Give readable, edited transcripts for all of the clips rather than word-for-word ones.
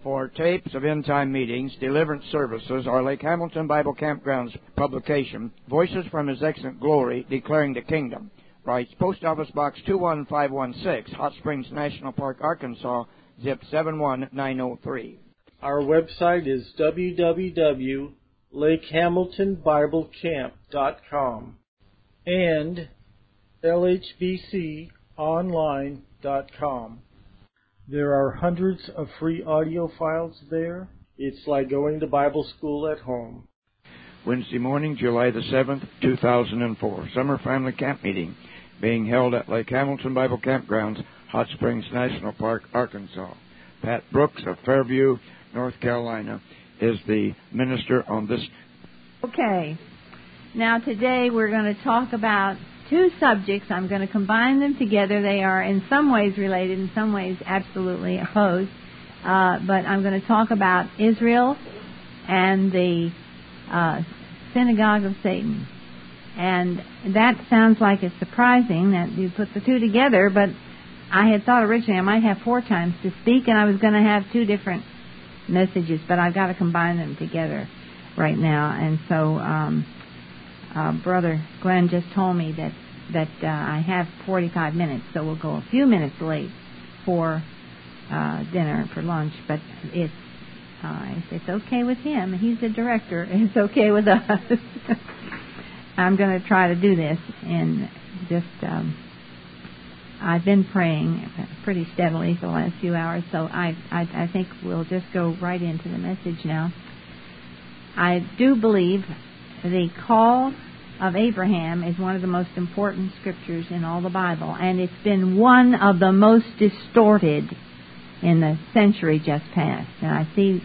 for tapes of end-time meetings, deliverance services, or Lake Hamilton Bible Campground's publication, Voices from His Excellent Glory, Declaring the Kingdom. Writes Post Office Box 21516, Hot Springs National Park, Arkansas, zip 71903. Our website is www.lakehamiltonbiblecamp.com and lhbconline.com. There are hundreds of free audio files there. It's like going to Bible school at home. Wednesday morning, July the 7th, 2004. Summer Family Camp Meeting being held at Lake Hamilton Bible Campgrounds, Hot Springs National Park, Arkansas. Pat Brooks of Fairview, North Carolina, is the minister on this. Okay. Now today we're going to talk about two subjects. I'm going to combine them together. They are in some ways related, in some ways absolutely opposed. But I'm going to talk about Israel and the synagogue of Satan. And that sounds like it's surprising that you put the two together, but I had thought originally I might have 4 times to speak, and I was going to have 2 different messages, but I've got to combine them together right now. And so Brother Glenn just told me that I have 45 minutes, so we'll go a few minutes late for dinner, for lunch, but if it's okay with him, he's the director, it's okay with us. I'm going to try to do this, and just I've been praying pretty steadily for the last few hours, so I think we'll just go right into the message now. I do believe the call of Abraham is one of the most important scriptures in all the Bible, and it's been one of the most distorted in the century just past. And I see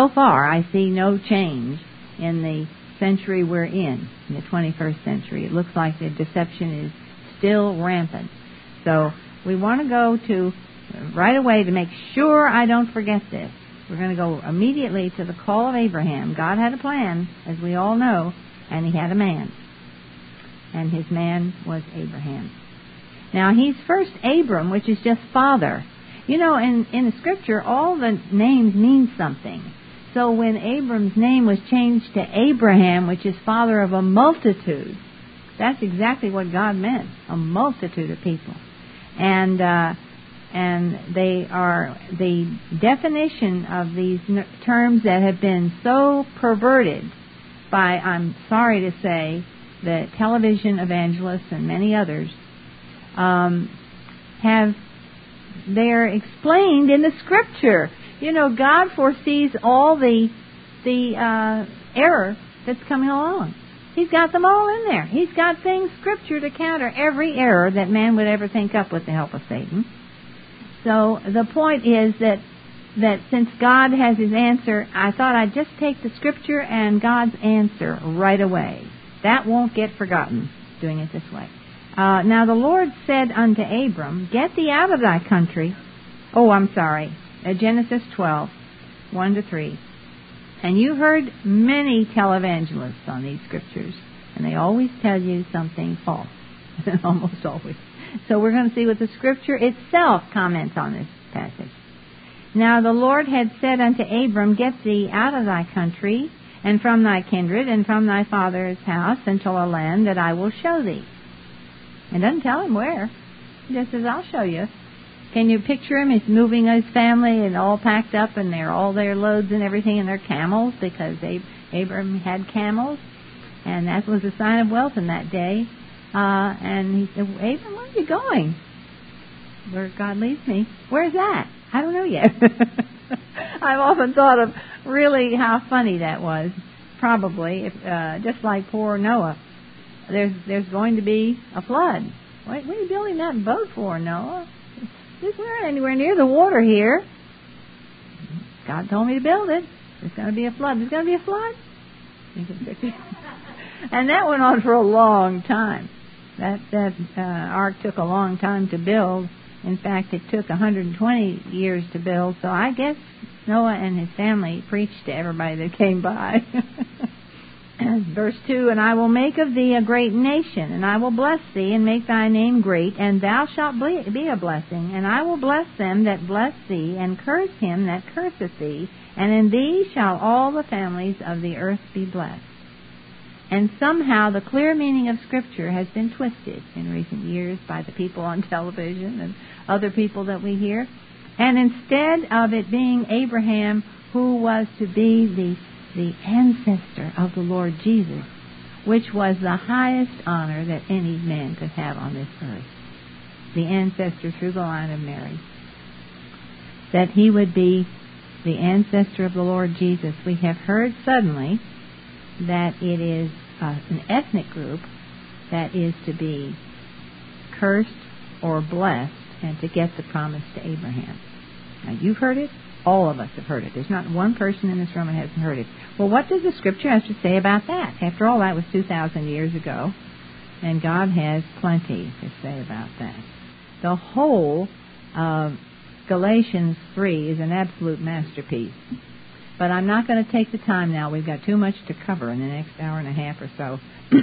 no change in the century we're in the 21st century. It looks like the deception is still rampant. So we want to go to right away to make sure I don't forget this. We're going to go immediately to the call of Abraham. God had a plan, as we all know, and he had a man. And his man was Abraham. Now, he's first Abram, which is just father. You know, in the Scripture, all the names mean something. So when Abram's name was changed to Abraham, which is father of a multitude, that's exactly what God meant, a multitude of people. And they are the definition of these terms that have been so perverted by, I'm sorry to say, the television evangelists and many others, they're explained in the Scripture. You know, God foresees all the error that's coming along. He's got them all in there. He's got things, Scripture, to counter every error that man would ever think up with the help of Satan. So the point is that since God has his answer, I thought I'd just take the Scripture and God's answer right away. That won't get forgotten, doing it this way. Now the Lord said unto Abram, Get thee out of thy country. Genesis 12, 1-3. And you heard many televangelists on these scriptures, and they always tell you something false, almost always. So we're going to see what the Scripture itself comments on this passage. Now the Lord had said unto Abram, Get thee out of thy country, and from thy kindred, and from thy father's house, unto a land that I will show thee. And doesn't tell him where. He just says, I'll show you. Can you picture him? He's moving his family and all packed up, and they're all their loads and everything, and their camels, because Abram had camels, and that was a sign of wealth in that day. And he said, Abram, where are you going? Where God leads me. Where's that? I don't know yet. I've often thought of really how funny that was. Probably, just like poor Noah. There's going to be a flood. What are you building that boat for, Noah? We're not anywhere near the water here. God told me to build it. There's going to be a flood. There's going to be a flood? And that went on for a long time. That ark took a long time to build. In fact, it took 120 years to build. So I guess Noah and his family preached to everybody that came by. Verse 2, and I will make of thee a great nation, and I will bless thee, and make thy name great, and thou shalt be a blessing. And I will bless them that bless thee, and curse him that curseth thee, and in thee shall all the families of the earth be blessed. And somehow the clear meaning of Scripture has been twisted in recent years by the people on television and other people that we hear. And instead of it being Abraham who was to be the ancestor of the Lord Jesus, which was the highest honor that any man could have on this earth, the ancestor through the line of Mary, that he would be the ancestor of the Lord Jesus. We have heard suddenly that it is an ethnic group that is to be cursed or blessed and to get the promise to Abraham. Now, you've heard it. All of us have heard it. There's not one person in this room that hasn't heard it. Well, what does the Scripture have to say about that? After all, that was 2,000 years ago, and God has plenty to say about that. The whole of Galatians 3 is an absolute masterpiece. But I'm not going to take the time now. We've got too much to cover in the next hour and a half or so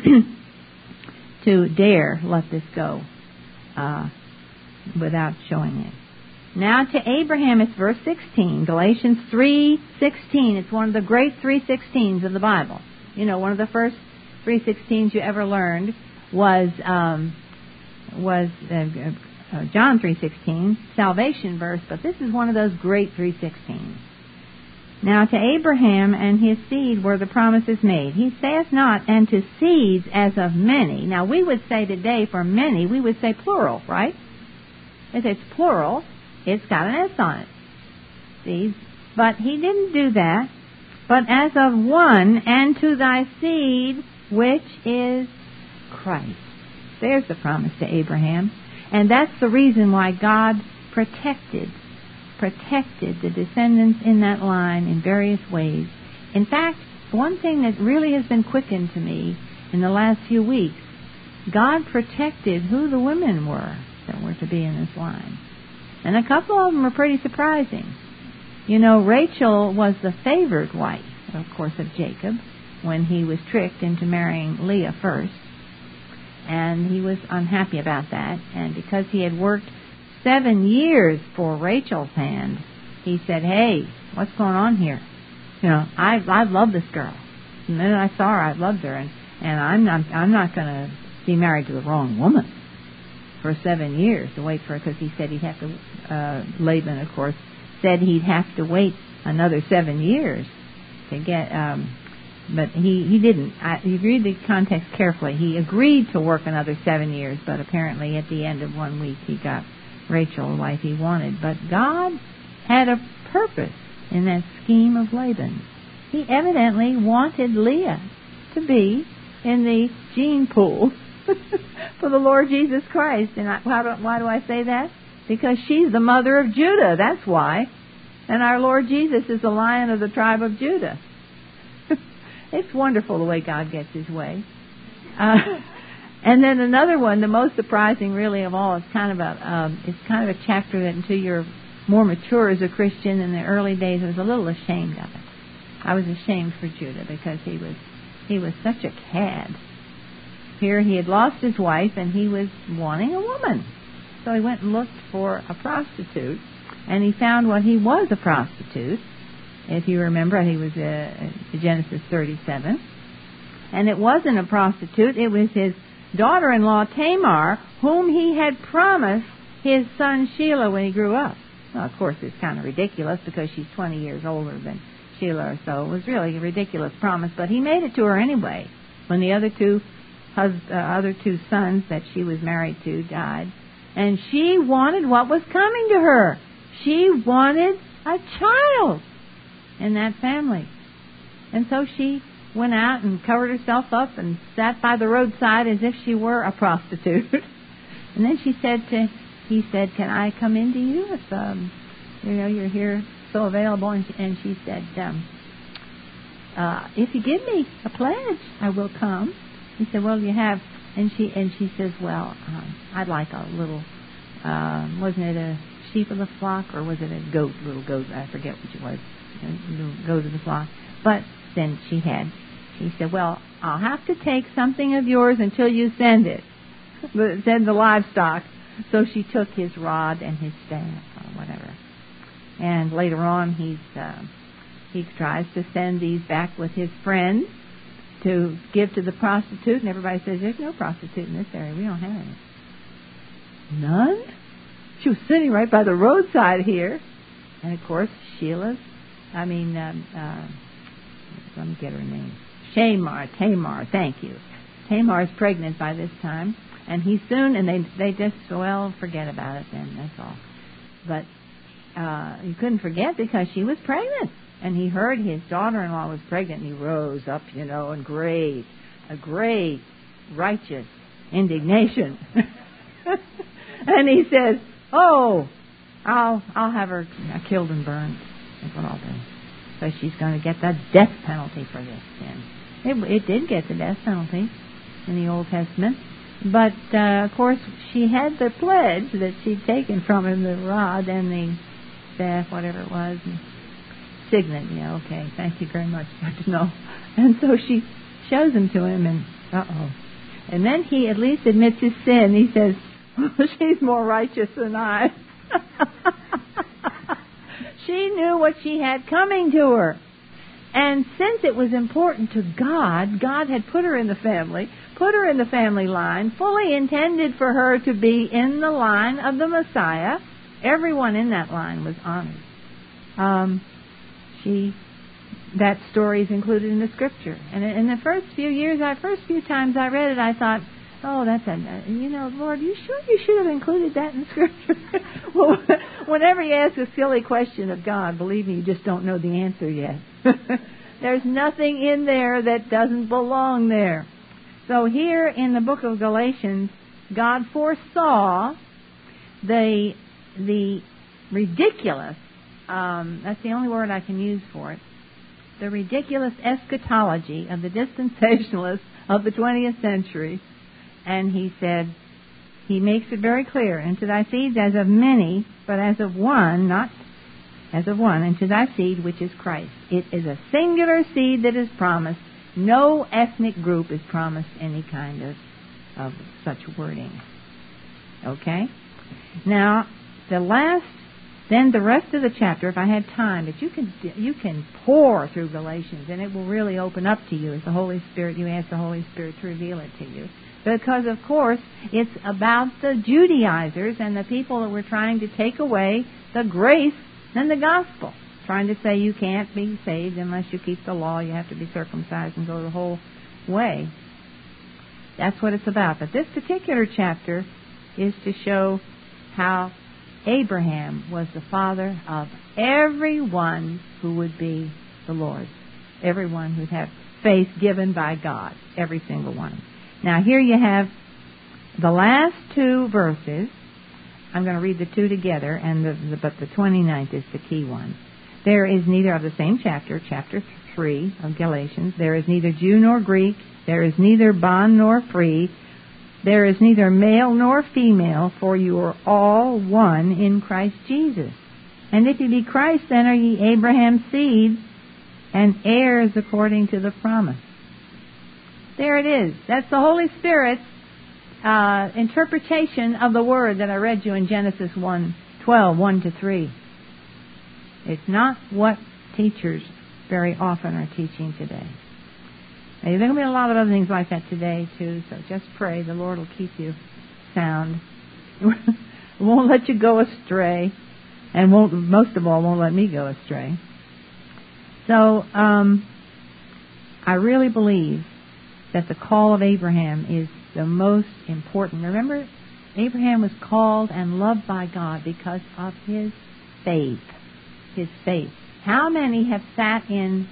to dare let this go without showing it. Now to Abraham, it's verse 16, Galatians 3:16. It's one of the great 3:16s of the Bible. You know, one of the first 3:16s you ever learned was John 3:16, salvation verse, but this is one of those great 3:16s. Now to Abraham and his seed were the promises made. He saith not, and to seeds as of many. Now we would say today for many, we would say plural, right? If it's plural, it's got an S on it. See? But he didn't do that. But as of one, and to thy seed, which is Christ. There's the promise to Abraham. And that's the reason why God protected the descendants in that line in various ways. In fact, one thing that really has been quickened to me in the last few weeks, God protected who the women were that were to be in this line. And a couple of them are pretty surprising. You know, Rachel was the favored wife, of course, of Jacob when he was tricked into marrying Leah first. And he was unhappy about that. And because he had worked 7 years for Rachel's hand, he said, hey, what's going on here? You know, I love this girl. The minute I saw her, I loved her. And I'm not going to be married to the wrong woman for 7 years to wait for her, because he said he'd have to, Laban, of course, said he'd have to wait another 7 years to get, but he didn't. You read the context carefully. He agreed to work another 7 years, but apparently at the end of 1 week he got Rachel the wife he wanted. But God had a purpose in that scheme of Laban. He evidently wanted Leah to be in the gene pool for the Lord Jesus Christ. And why do I say that? Because she's the mother of Judah. That's why. And our Lord Jesus is the Lion of the tribe of Judah. It's wonderful the way God gets His way. And then another one, the most surprising really of all, it's kind of a chapter that until you're more mature as a Christian in the early days, I was a little ashamed of it. I was ashamed for Judah because he was such a cad. Here he had lost his wife and he was wanting a woman. So he went and looked for a prostitute, and he found he was a prostitute. If you remember, I think it was Genesis 37. And it wasn't a prostitute, it was his daughter-in-law Tamar, whom he had promised his son Shelah when he grew up. Well, of course, it's kind of ridiculous because she's 20 years older than Shelah or so. It was really a ridiculous promise, but he made it to her anyway when the other two sons that she was married to died. And she wanted what was coming to her. She wanted a child in that family. And so she went out and covered herself up and sat by the roadside as if she were a prostitute. And then he said, can I come into you if, you're here so available? And she said, if you give me a pledge, I will come. He said, well, you have, and she says, well, I'd like a little, wasn't it a sheep of the flock, or was it a little goat? I forget which it was, a little goat of the flock. But then she said, well, I'll have to take something of yours until you send it. Send the livestock. So she took his rod and his staff, or whatever. And later on, he tries to send these back with his friends to give to the prostitute, and everybody says, there's no prostitute in this area. We don't have any. None? She was sitting right by the roadside here. And, of course, let me get her name. Tamar, thank you. Tamar is pregnant by this time. And he soon, and they just, well, forget about it then, that's all. But he couldn't forget because she was pregnant. And he heard his daughter-in-law was pregnant, and he rose up, in a great righteous indignation. And he says, oh, I'll have her killed and burned. That's what I'll do. So she's going to get the death penalty for this sin. It did get the death penalty in the Old Testament. But, of course, she had the pledge that she'd taken from him, the rod and the staff, whatever it was, and signet. Yeah, okay, thank you very much, Dr. No. And so she shows them to him, and and then he at least admits his sin. He says, she's more righteous than I. She knew what she had coming to her. And since it was important to God, God had put her in the family line, fully intended for her to be in the line of the Messiah. Everyone in that line was honored. That story is included in the Scripture. And in the first few times I read it, I thought, oh, Lord, you sure you should have included that in Scripture? Well, whenever you ask a silly question of God, believe me, you just don't know the answer yet. There's nothing in there that doesn't belong there. So here in the book of Galatians, God foresaw the ridiculous, that's the only word I can use for it, the ridiculous eschatology of the dispensationalists of the 20th century. And he said, he makes it very clear, and to thy seed as of many, but as of one, not as of one, and to thy seed, which is Christ. It is a singular seed that is promised. No ethnic group is promised any kind of such wording. Okay? Now, the rest of the chapter, if I had time, but you can pour through Galatians, and it will really open up to you as the Holy Spirit, you ask the Holy Spirit to reveal it to you. Because, of course, it's about the Judaizers and the people that were trying to take away the grace and the gospel. Trying to say you can't be saved unless you keep the law. You have to be circumcised and go the whole way. That's what it's about. But this particular chapter is to show how Abraham was the father of everyone who would be the Lord's. Everyone who'd have faith given by God. Every single one. Now here you have the last two verses. I'm going to read the two together, but the 29th is the key one. There is neither of the same chapter 3 of Galatians. There is neither Jew nor Greek. There is neither bond nor free. There is neither male nor female, for you are all one in Christ Jesus. And if ye be Christ, then are ye Abraham's seed and heirs according to the promise. There it is. That's the Holy Spirit's interpretation of the word that I read you in Genesis 1:12, 1-3. It's not what teachers very often are teaching today. Now, there are going to be a lot of other things like that today, too, so just pray. The Lord will keep you sound. Won't let you go astray, and most of all, won't let me go astray. So, I really believe that the call of Abraham is the most important. Remember, Abraham was called and loved by God because of his faith. His faith. How many have sat in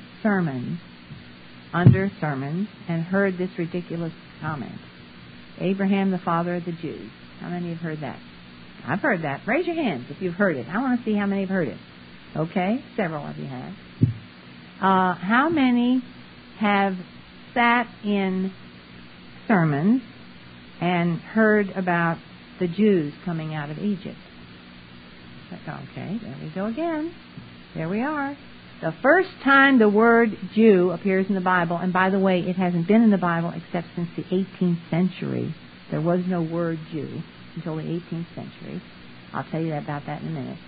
under sermons, and heard this ridiculous comment? Abraham, the father of the Jews. How many have heard that? I've heard that. Raise your hands if you've heard it. I want to see how many have heard it. Okay, several of you have. How many have sat in sermons and heard about the Jews coming out of Egypt? Okay, there we go again. There we are. The first time the word Jew appears in the Bible, and by the way, it hasn't been in the Bible except since the 18th century. There was no word Jew until the 18th century. I'll tell you about that in a minute.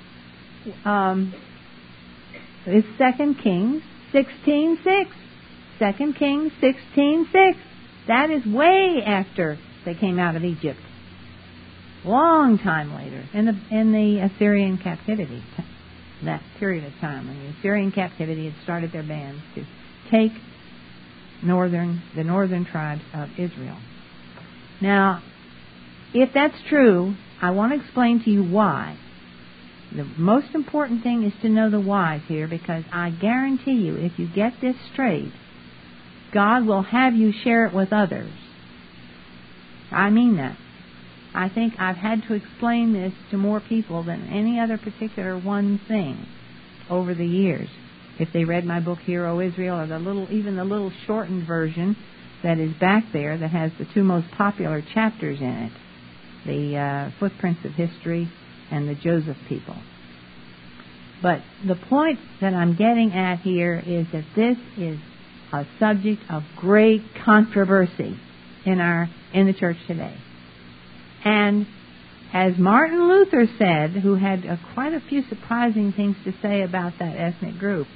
It's 2 Kings 16:6. 2 Kings 16:6. That is way after they came out of Egypt. Long time later, in the Assyrian captivity, that period of time when the Assyrian captivity had started their bands to take the northern tribes of Israel. Now, if that's true, I want to explain to you why. The most important thing is to know the whys here, because I guarantee you, if you get this straight, God will have you share it with others. I mean that. I think I've had to explain this to more people than any other particular one thing over the years. If they read my book, Hero Israel, or even the little shortened version that is back there that has the two most popular chapters in it, the Footprints of History and the Joseph People. But the point that I'm getting at here is that this is a subject of great controversy in the church today. And as Martin Luther said, who had quite a few surprising things to say about that ethnic group,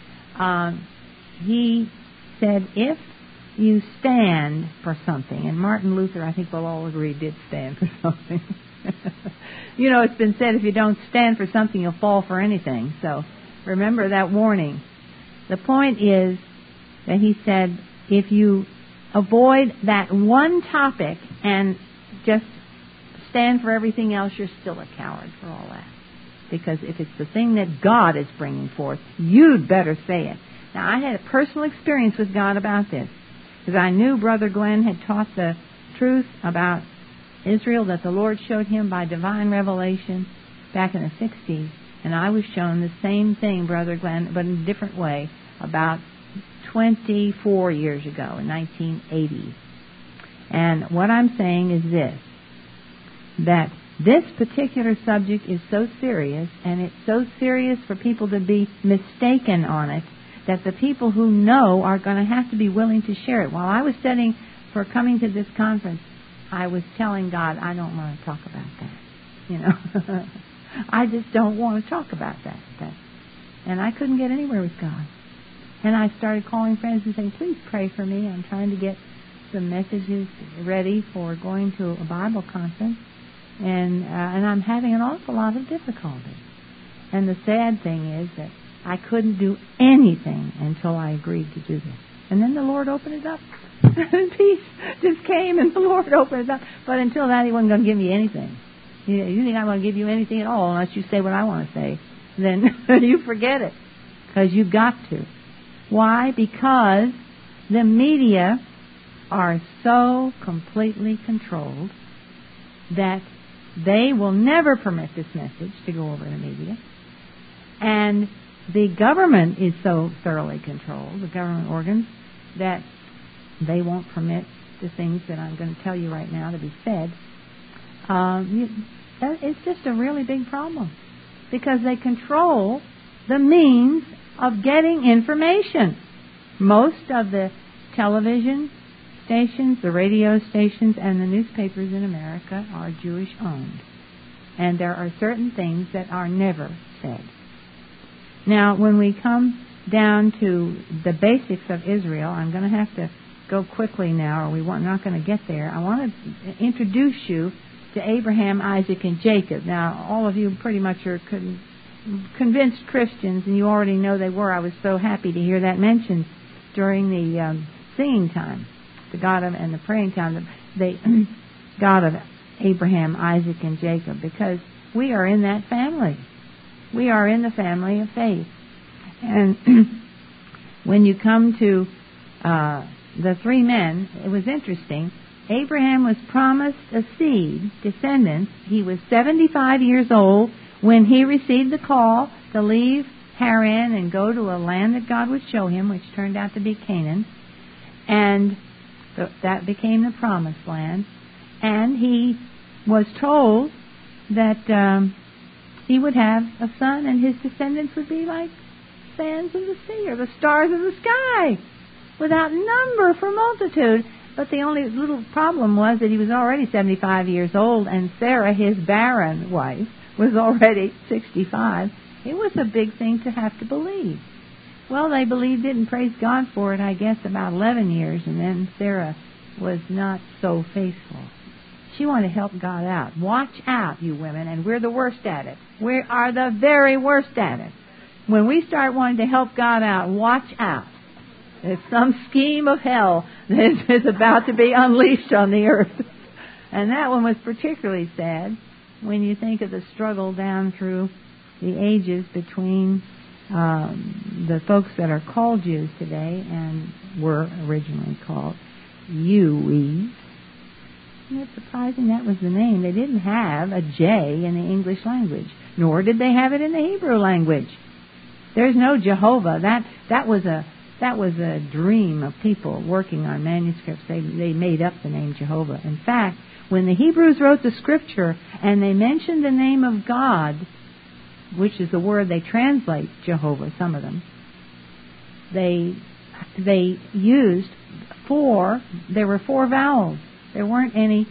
he said, if you stand for something, and Martin Luther, I think we'll all agree, did stand for something. You know, it's been said, if you don't stand for something, you'll fall for anything. So remember that warning. The point is that he said, if you avoid that one topic and just stand for everything else, you're still a coward for all that. Because if it's the thing that God is bringing forth, you'd better say it. Now, I had a personal experience with God about this, because I knew Brother Glenn had taught the truth about Israel that the Lord showed him by divine revelation back in the 60s, and I was shown the same thing, Brother Glenn, but in a different way, about 24 years ago, in 1980. And what I'm saying is this, that this particular subject is so serious, and it's so serious for people to be mistaken on it, that the people who know are going to have to be willing to share it. While I was studying for coming to this conference, I was telling God, I don't want to talk about that. You know, I just don't want to talk about that. And I couldn't get anywhere with God. And I started calling friends and saying, please pray for me. I'm trying to get some messages ready for going to a Bible conference. And I'm having an awful lot of difficulty. And the sad thing is that I couldn't do anything until I agreed to do this. And then the Lord opened it up. And peace just came and the Lord opened it up. But until that, He wasn't going to give me anything. You think I'm going to give you anything at all unless you say what I want to say. Then you forget it. Because you've got to. Why? Because the media are so completely controlled that they will never permit this message to go over the media. And the government is so thoroughly controlled, the government organs, that they won't permit the things that I'm going to tell you right now to be said. It's just a really big problem, because they control the means of getting information. Most of the television stations, the radio stations, and the newspapers in America are Jewish-owned. And there are certain things that are never said. Now, when we come down to the basics of Israel, I'm going to have to go quickly now, or we're not going to get there. I want to introduce you to Abraham, Isaac, and Jacob. Now, all of you pretty much are convinced Christians, and you already know they were. I was so happy to hear that mentioned during the singing time, the God of, and the praying time, the God of Abraham, Isaac, and Jacob, because we are in that family. We are in the family of faith. And when you come to the three men, it was interesting. Abraham was promised a seed, descendants. He was 75 years old when he received the call to leave Haran and go to a land that God would show him, which turned out to be Canaan. And that became the promised land. And he was told that he would have a son, and his descendants would be like sands of the sea, or the stars of the sky, without number for multitude. But the only little problem was that he was already 75 years old, and Sarah, his barren wife, was already 65. It was a big thing to have to believe. Well, they believed it and praised God for it, I guess, about 11 years, and then Sarah was not so faithful. She wanted to help God out. Watch out, you women, and we're the worst at it. We are the very worst at it. When we start wanting to help God out, watch out. There's some scheme of hell that is about to be unleashed on the earth. And that one was particularly sad when you think of the struggle down through the ages between the folks that are called Jews today and were originally called Jews. Isn't it surprising that was the name? They didn't have a J in the English language, nor did they have it in the Hebrew language. There's no Jehovah. That was a dream of people working on manuscripts. They made up the name Jehovah. In fact, when the Hebrews wrote the scripture and they mentioned the name of God, which is the word they translate Jehovah, some of them, they used there were 4 vowels. There weren't any,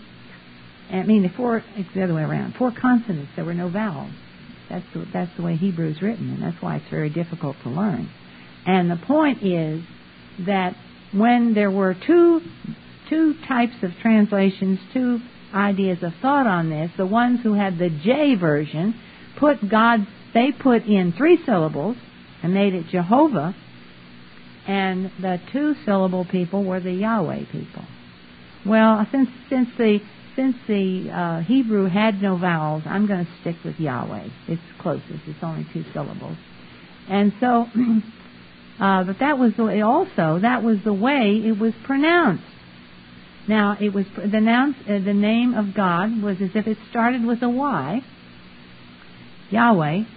it's the other way around, 4 consonants. There were no vowels. That's the way Hebrew is written, and that's why it's very difficult to learn. And the point is that when there were two types of translations, 2 ideas of thought on this, the ones who had the J version they put in 3 syllables and made it Jehovah, and the 2-syllable people were the Yahweh people. Well, since the Hebrew had no vowels, I'm going to stick with Yahweh. It's closest. It's only 2 syllables. And so, but that was the way it was pronounced. Now, it was the name of God was as if it started with a Y, Yahweh,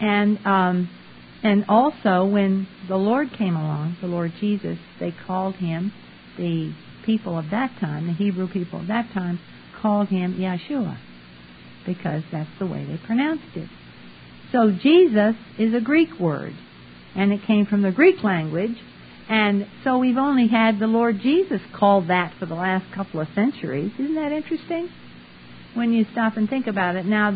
and also when the Lord came along, the Lord Jesus, they called him, the people of that time, the Hebrew people of that time, called him Yeshua, because that's the way they pronounced it. So Jesus is a Greek word, and it came from the Greek language, and so we've only had the Lord Jesus called that for the last couple of centuries. Isn't that interesting? When you stop and think about it. Now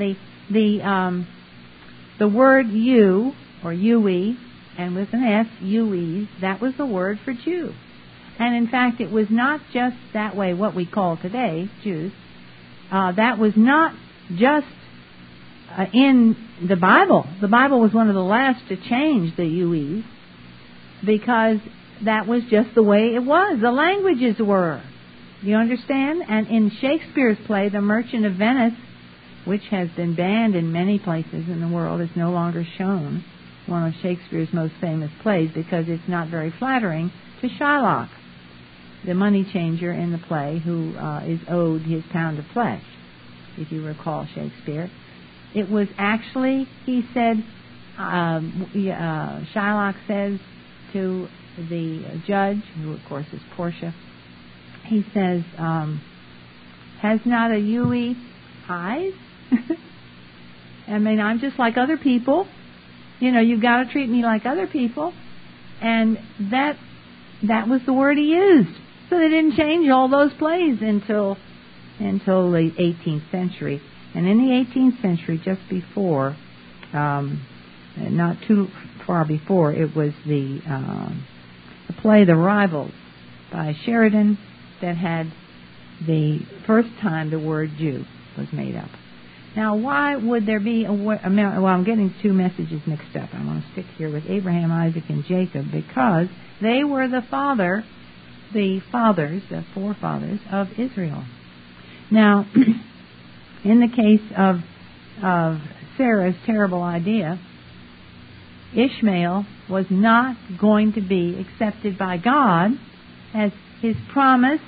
the word you, or Yui, and with an S, Yuis, that was the word for Jew. And in fact, it was not just that way, what we call today, Jews. That was not just in the Bible. The Bible was one of the last to change the Yuis, because that was just the way it was. The languages were. You understand? And in Shakespeare's play, The Merchant of Venice, which has been banned in many places in the world, is no longer shown, one of Shakespeare's most famous plays, because it's not very flattering to Shylock, the money changer in the play, who is owed his pound of flesh, if you recall Shakespeare. It was actually, he said, Shylock says to the judge, who of course is Portia, he says, has not a Yui eyes? I mean, I'm just like other people. You know, you've got to treat me like other people. And that was the word he used. So they didn't change all those plays until the 18th century. And in the 18th century, just before, not too far before, it was the play The Rivals by Sheridan that had the first time the word Jew was made up. Now, why would there be well, I'm getting 2 messages mixed up. I want to stick here with Abraham, Isaac, and Jacob, because they were the forefathers of Israel. Now, in the case of Sarah's terrible idea, Ishmael was not going to be accepted by God as his promised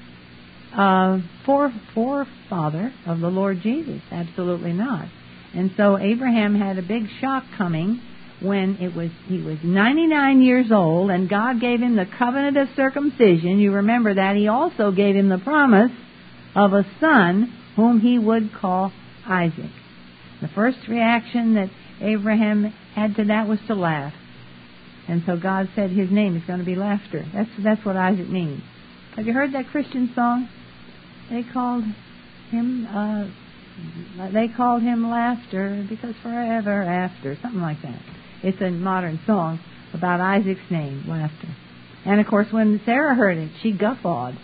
forefather of the Lord Jesus. Absolutely not. And so Abraham had a big shock coming when he was 99 years old, and God gave him the covenant of circumcision. You remember that. He also gave him the promise of a son whom he would call Isaac. The first reaction that Abraham had to that was to laugh. And so God said his name is going to be Laughter. That's what Isaac means. Have you heard that Christian song? They called him Laughter because forever after, something like that. It's a modern song about Isaac's name, Laughter. And of course, when Sarah heard it, she guffawed.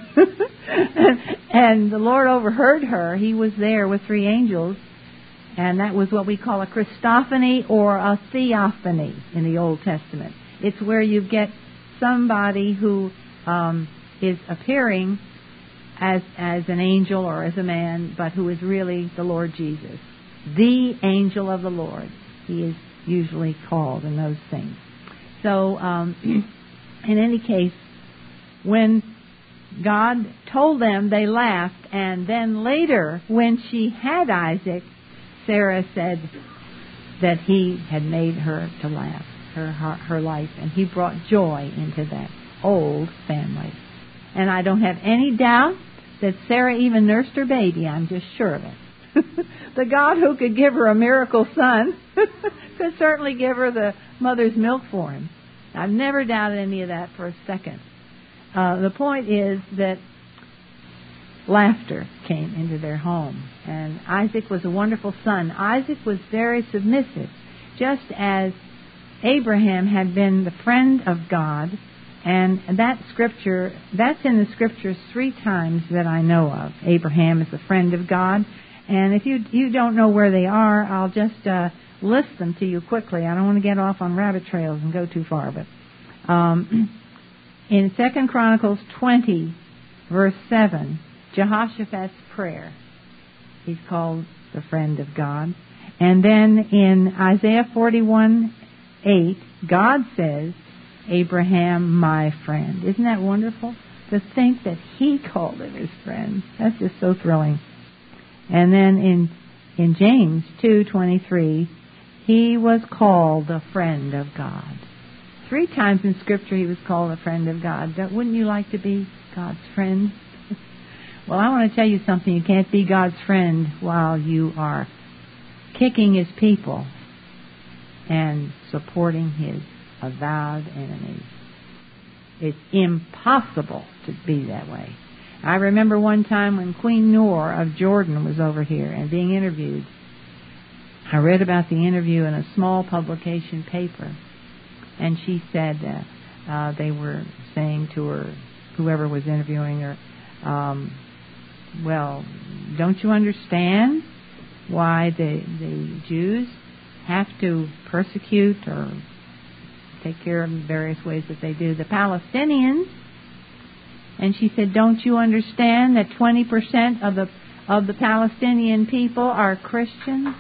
And the Lord overheard her. He was there with 3 angels, and that was what we call a Christophany or a theophany in the Old Testament. It's where you get somebody who is appearing as an angel or as a man, but who is really the Lord Jesus. The angel of the Lord. He is usually called in those things. So, in any case, when God told them, they laughed, and then later, when she had Isaac, Sarah said that he had made her to laugh, her life, and he brought joy into that old family. And I don't have any doubt that Sarah even nursed her baby. I'm just sure of it. The God who could give her a miracle son could certainly give her the mother's milk for him. I've never doubted any of that for a second. The point is that laughter came into their home. And Isaac was a wonderful son. Isaac was very submissive, just as Abraham had been the friend of God. And that's in the Scriptures 3 times that I know of. Abraham is a friend of God. And if you don't know where they are, I'll just list them to you quickly. I don't want to get off on rabbit trails and go too far. But in 2 Chronicles 20, verse 7, Jehoshaphat's prayer. He's called the friend of God. And then in Isaiah 41:8, God says, Abraham, my friend. Isn't that wonderful? To think that he called him his friend. That's just so thrilling. And then in James 2:23, he was called a friend of God. 3 times in Scripture he was called a friend of God. Wouldn't you like to be God's friend? Well, I want to tell you something. You can't be God's friend while you are kicking his people and supporting his avowed enemies. It's impossible to be that way. I remember one time when Queen Noor of Jordan was over here and being interviewed. I read about the interview in a small publication paper, and she said they were saying to her, whoever was interviewing her, well, don't you understand why the Jews have to persecute or take care of in various ways that they do the Palestinians? And she said, don't you understand that 20% of the Palestinian people are Christians?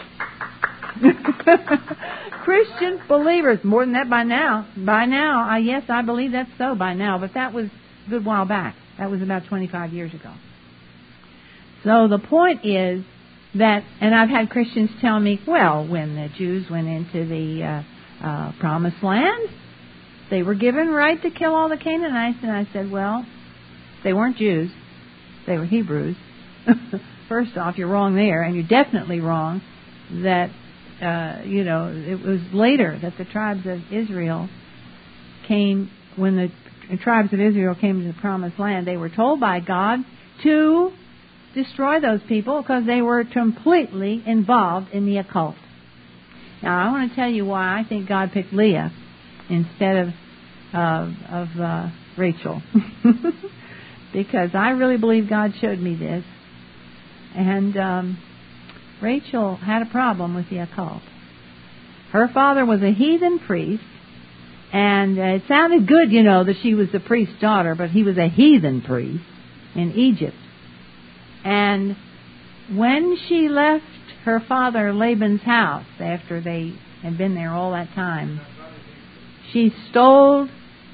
Christian believers. More than that by now. Yes, I believe that's so by now. But that was a good while back. That was about 25 years ago. So the point is that, and I've had Christians tell me, well, when the Jews went into the Promised Land, they were given right to kill all the Canaanites. And I said, well, they weren't Jews. They were Hebrews. First off, you're wrong there, and you're definitely wrong that, it was later that the tribes of Israel came, when the tribes of Israel came to the Promised Land, they were told by God to destroy those people because they were completely involved in the occult. Now, I want to tell you why I think God picked Leah instead of Rachel. Because I really believe God showed me this. And Rachel had a problem with the occult. Her father was a heathen priest, and it sounded good, that she was the priest's daughter, but he was a heathen priest in Egypt. And when she left her father Laban's house, after they had been there all that time, she stole...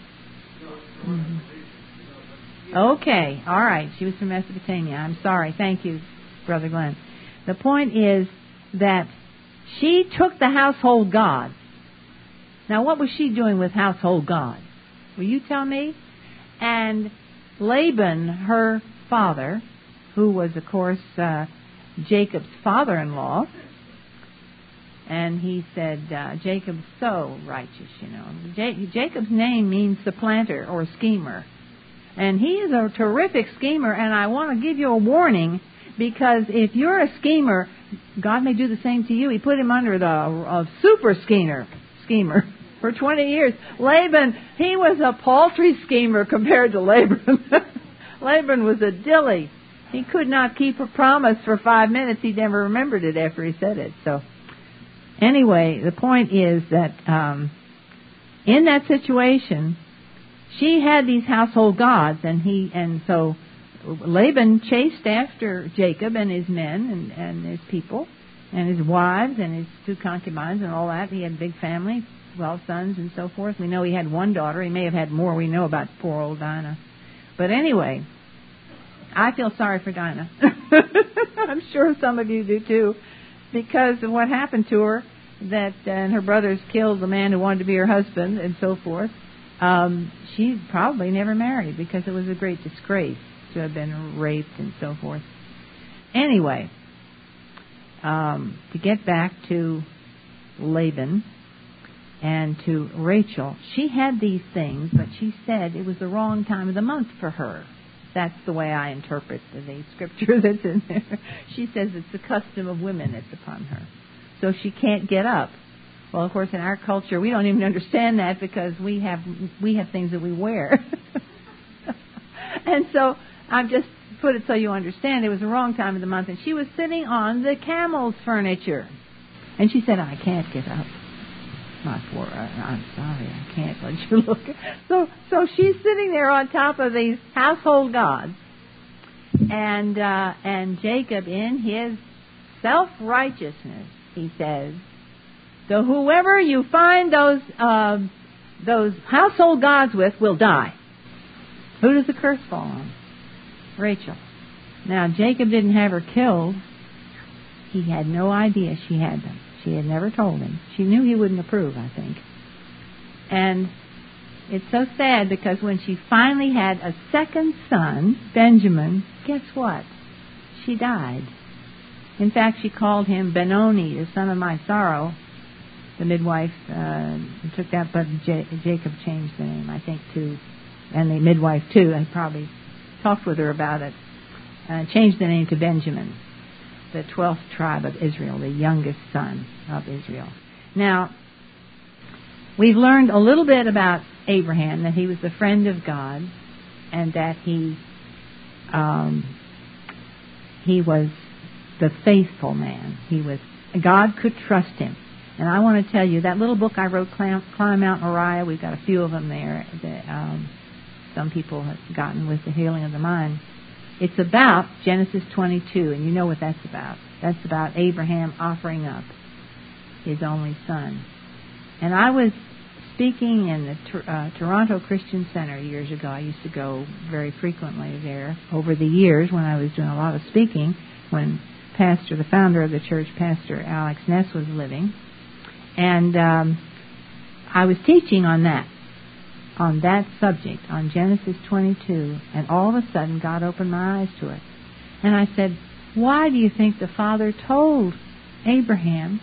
Okay, all right. She was from Mesopotamia. I'm sorry. Thank you, Brother Glenn. The point is that she took the household gods. Now, what was she doing with household gods? Will you tell me? And Laban, her father, who was, of course, Jacob's father-in-law, And he said, Jacob's so righteous, you know. Jacob's name means supplanter or schemer. And he is a terrific schemer, and I want to give you a warning, because if you're a schemer, God may do the same to you. He put him under the super schemer for 20 years. Laban, he was a paltry schemer compared to Laban. Laban was a dilly. He could not keep a promise for 5 minutes. He never remembered it after he said it. So, anyway, the point is that in that situation, she had these household gods, and so Laban chased after Jacob and his men and his people and his wives and his 2 concubines and all that. He had a big family, 12 sons and so forth. We know he had 1 daughter. He may have had more. We know about poor old Dinah. But anyway, I feel sorry for Dinah. I'm sure some of you do too, because of what happened to her, and her brothers killed the man who wanted to be her husband and so forth. She probably never married, because it was a great disgrace to have been raped and so forth. Anyway, to get back to Laban and to Rachel, she had these things, but she said it was the wrong time of the month for her. That's the way I interpret the scripture that's in there. She says it's the custom of women that's upon her. So she can't get up. Well, of course, in our culture, we don't even understand that, because we have things that we wear. And so I've just put it so you understand it was the wrong time of the month. And she was sitting on the camel's furniture. And she said, I can't get up. I'm sorry, I can't let you look. So she's sitting there on top of these household gods. And Jacob, in his self-righteousness, he says, so whoever you find those household gods with will die. Who does the curse fall on? Rachel. Now, Jacob didn't have her killed. He had no idea she had them. She had never told him. She knew he wouldn't approve, I think. And it's so sad, because when she finally had a second son, Benjamin, guess what? She died. In fact, she called him Benoni, the son of my sorrow. The midwife took that, but Jacob changed the name, I think, too. And the midwife, too. I probably talked with her about it. Changed the name to Benjamin, the 12th tribe of Israel, the youngest son of Israel. Now, we've learned a little bit about Abraham, that he was the friend of God, and that he was the faithful man. God could trust him. And I want to tell you, that little book I wrote, Climb Mount Moriah, we've got a few of them there that some people have gotten with the healing of the mind. It's about Genesis 22, and you know what that's about. That's about Abraham offering up his only son. And I was speaking in the Toronto Christian Center years ago. I used to go very frequently there over the years when I was doing a lot of speaking, when the founder of the church, Pastor Alex Ness, was living. And I was teaching on that subject, on Genesis 22, and all of a sudden God opened my eyes to it. And I said, why do you think the Father told Abraham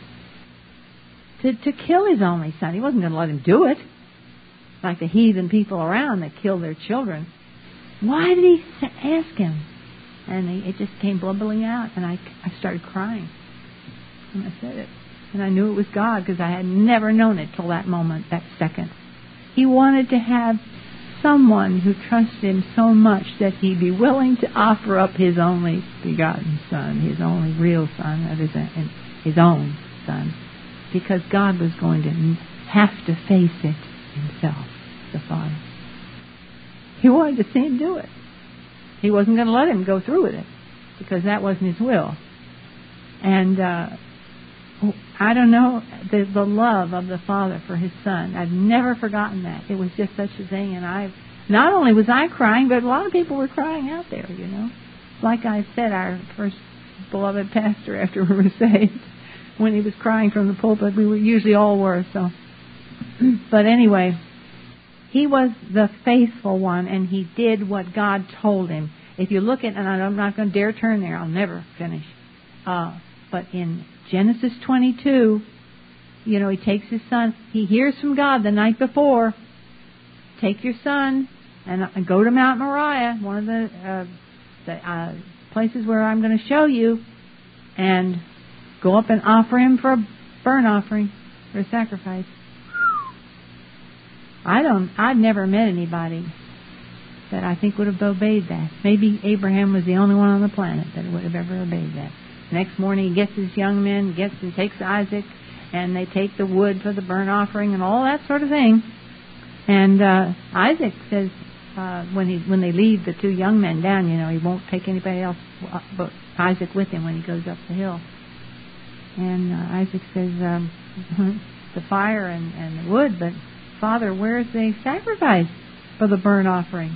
to kill his only son? He wasn't going to let him do it, like the heathen people around that kill their children. Why did he ask him? And it just came bubbling out, and I started crying. And I said it. And I knew it was God, because I had never known it till that moment, that second. He wanted to have someone who trusted him so much that he'd be willing to offer up his only begotten son, his only real son, his own son, because God was going to have to face it himself, the Father. He wanted to see him do it. He wasn't going to let him go through with it, because that wasn't his will. And I don't know, the love of the Father for his Son. I've never forgotten that. It was just such a thing, and not only was I crying, but a lot of people were crying out there, you know. Like I said, our first beloved pastor after we were saved, when he was crying from the pulpit, we usually all were, so. But anyway, he was the faithful one, and he did what God told him. If you look at, and I'm not going to dare turn there, I'll never finish. But in Genesis 22, he takes his son. He hears from God the night before. Take your son and go to Mount Moriah, one of the places where I'm going to show you, and go up and offer him for a burnt offering, for a sacrifice. I've never met anybody that I think would have obeyed that. Maybe Abraham was the only one on the planet that would have ever obeyed that. Next morning he gets his young men, and takes Isaac, and they take the wood for the burnt offering and all that sort of thing. And Isaac says, when they leave the two young men down, he won't take anybody else but Isaac with him when he goes up the hill. And Isaac says, the fire and the wood, but Father, where's the sacrifice for the burnt offering?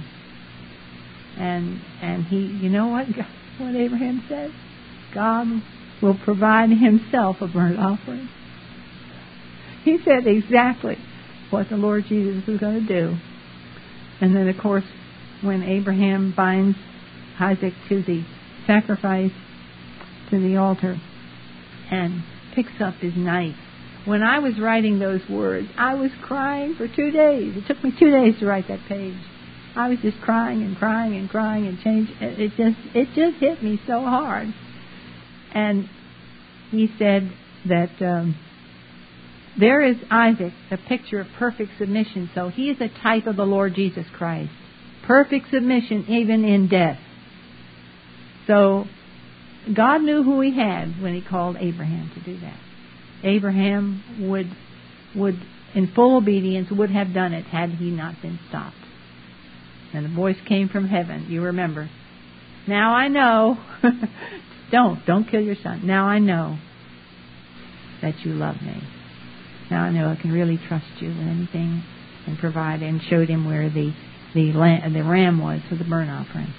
And he, what Abraham said? God will provide himself a burnt offering. He said exactly what the Lord Jesus was going to do. And then, of course, when Abraham binds Isaac to the sacrifice, to the altar, and picks up his knife. When I was writing those words, I was crying for 2 days. It took me 2 days to write that page. I was just crying and crying and crying and it just hit me so hard. And he said that there is Isaac, a picture of perfect submission. So he is a type of the Lord Jesus Christ. Perfect submission even in death. So God knew who he had when he called Abraham to do that. Abraham would in full obedience, would have done it had he not been stopped. And the voice came from heaven. You remember. Now I know. Don't kill your son. Now I know that you love me. Now I know I can really trust you with anything and provide. And showed him where the ram was for the burnt offering.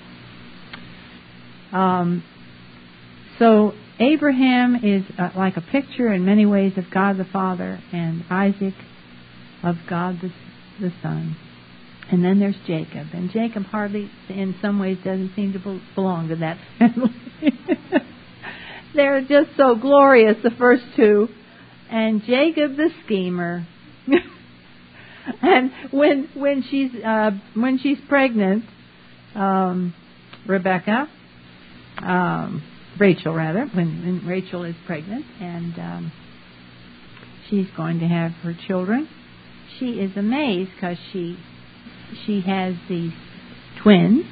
So Abraham is like a picture in many ways of God the Father, and Isaac of God the Son. And then there's Jacob. And Jacob hardly, in some ways, doesn't seem to belong to that family. They're just so glorious, the first two. And Jacob the schemer. And when she's pregnant, Rachel rather, when Rachel is pregnant and she's going to have her children, she is amazed because she has these twins,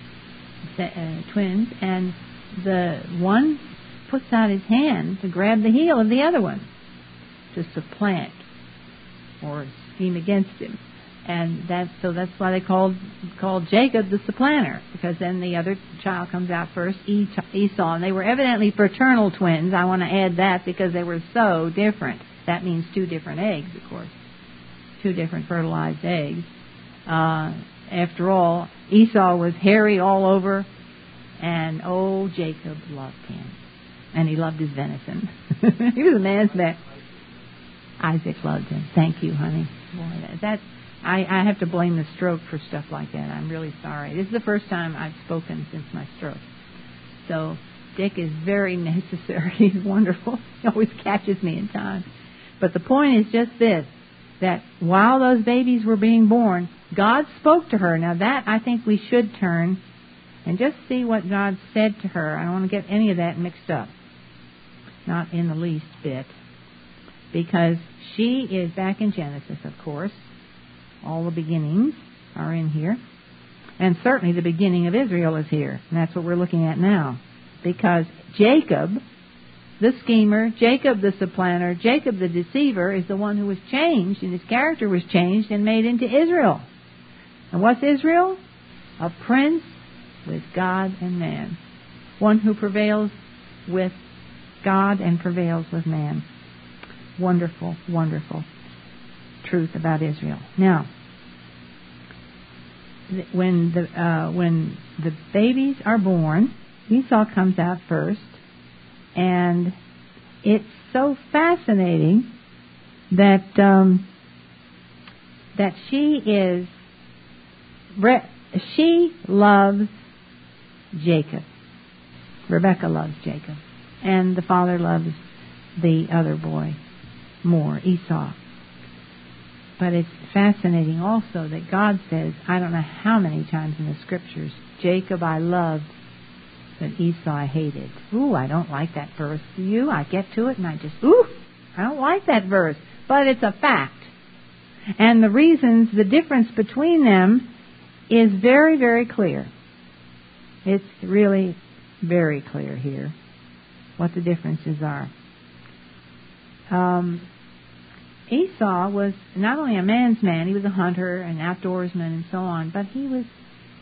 and the one puts out his hand to grab the heel of the other one to supplant or scheme against him. And that's why they called Jacob the supplanter, because then the other child comes out first, Esau, and they were evidently fraternal twins. I want to add that because they were so different. That means two different eggs, of course, two different fertilized eggs. After all, Esau was hairy all over, and Jacob loved him, and he loved his venison. He was a man's man. Isaac loved him. Thank you, honey. Boy, I have to blame the stroke for stuff like that. I'm really sorry. This is the first time I've spoken since my stroke. So Dick is very necessary. He's wonderful. He always catches me in time. But the point is just this, that while those babies were being born, God spoke to her. Now that I think we should turn and just see what God said to her. I don't want to get any of that mixed up. Not in the least bit. Because she is back in Genesis, of course. All the beginnings are in here. And certainly the beginning of Israel is here. And that's what we're looking at now. Because Jacob, the schemer, Jacob the supplanter, Jacob the deceiver, is the one who was changed, and his character was changed and made into Israel. And what's Israel? A prince with God and man. One who prevails with God and prevails with man. Wonderful, wonderful truth about Israel. Now, when the babies are born, Esau comes out first, and it's so fascinating that she loves Jacob. Rebecca loves Jacob, and the father loves the other boy. more, Esau. But it's fascinating also that God says, I don't know how many times in the Scriptures, Jacob I loved, but Esau I hated. Ooh, I don't like that verse. Do you? I get to it and I just, I don't like that verse. But it's a fact. And the reasons, the difference between them is very, very clear. It's really very clear here what the differences are. Esau was not only a man's man, he was a hunter, an outdoorsman, and so on, but he was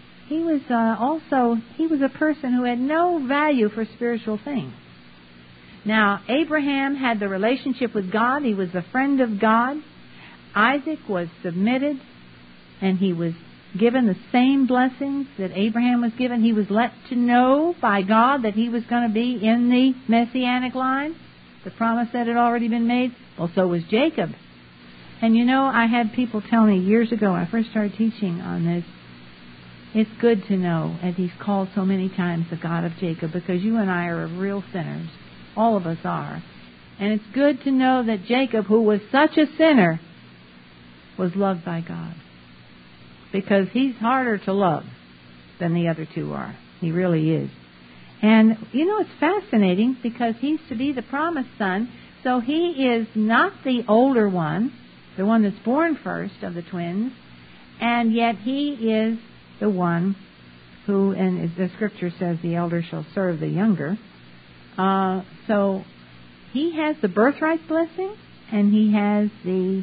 a person who had no value for spiritual things. Now, Abraham had the relationship with God. He was a friend of God. Isaac was submitted, and he was given the same blessings that Abraham was given. He was let to know by God that he was going to be in the Messianic line, the promise that had already been made. Well, so was Jacob. And you know, I had people tell me years ago when I first started teaching on this, it's good to know, as he's called so many times the God of Jacob, because you and I are real sinners. All of us are. And it's good to know that Jacob, who was such a sinner, was loved by God. Because he's harder to love than the other two are. He really is. And, you know, it's fascinating because he's to be the promised son. So he is not the older one, the one that's born first of the twins, and yet he is the one who, and the Scripture says the elder shall serve the younger. So he has the birthright blessing, and he has the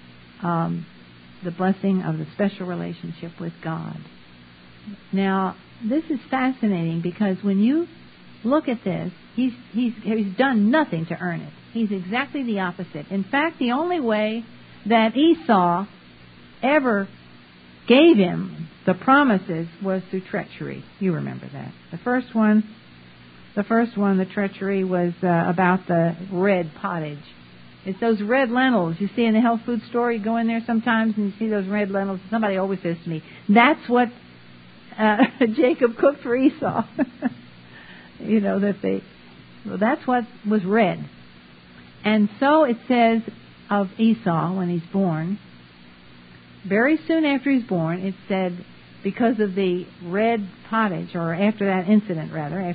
blessing of the special relationship with God. Now, this is fascinating because when you look at this, he's done nothing to earn it. He's exactly the opposite. In fact, the only way that Esau ever gave him the promises was through treachery. You remember that. The first one, the treachery was about the red pottage. It's those red lentils you see in the health food store. You go in there sometimes and you see those red lentils. Somebody always says to me, that's what Jacob cooked for Esau. You know, that's what was red. And so it says of Esau when he's born, very soon after he's born, it said, because of the red pottage, or after that incident,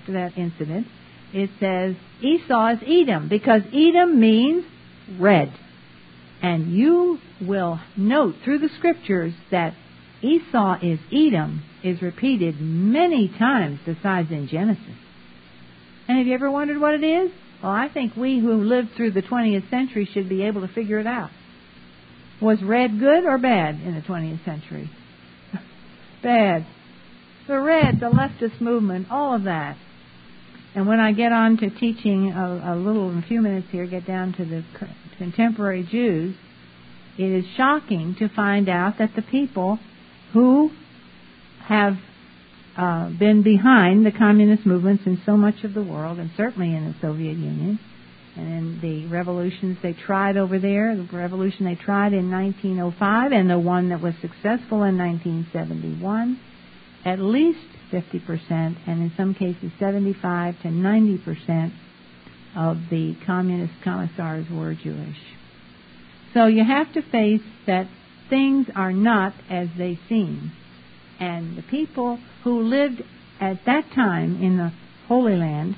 it says Esau is Edom, because Edom means red. And you will note through the Scriptures that Esau is Edom is repeated many times besides in Genesis. And have you ever wondered what it is? Well, I think we who lived through the 20th century should be able to figure it out. Was red good or bad in the 20th century? Bad. The red, the leftist movement, all of that. And when I get on to teaching in a few minutes here, get down to the contemporary Jews, it is shocking to find out that the people who have been behind the communist movements in so much of the world, and certainly in the Soviet Union, and in the revolutions they tried over there, the revolution they tried in 1905 and the one that was successful in 1971, at least 50%, and in some cases 75 to 90% of the communist commissars were Jewish. So you have to face that things are not as they seem. And the people who lived at that time in the Holy Land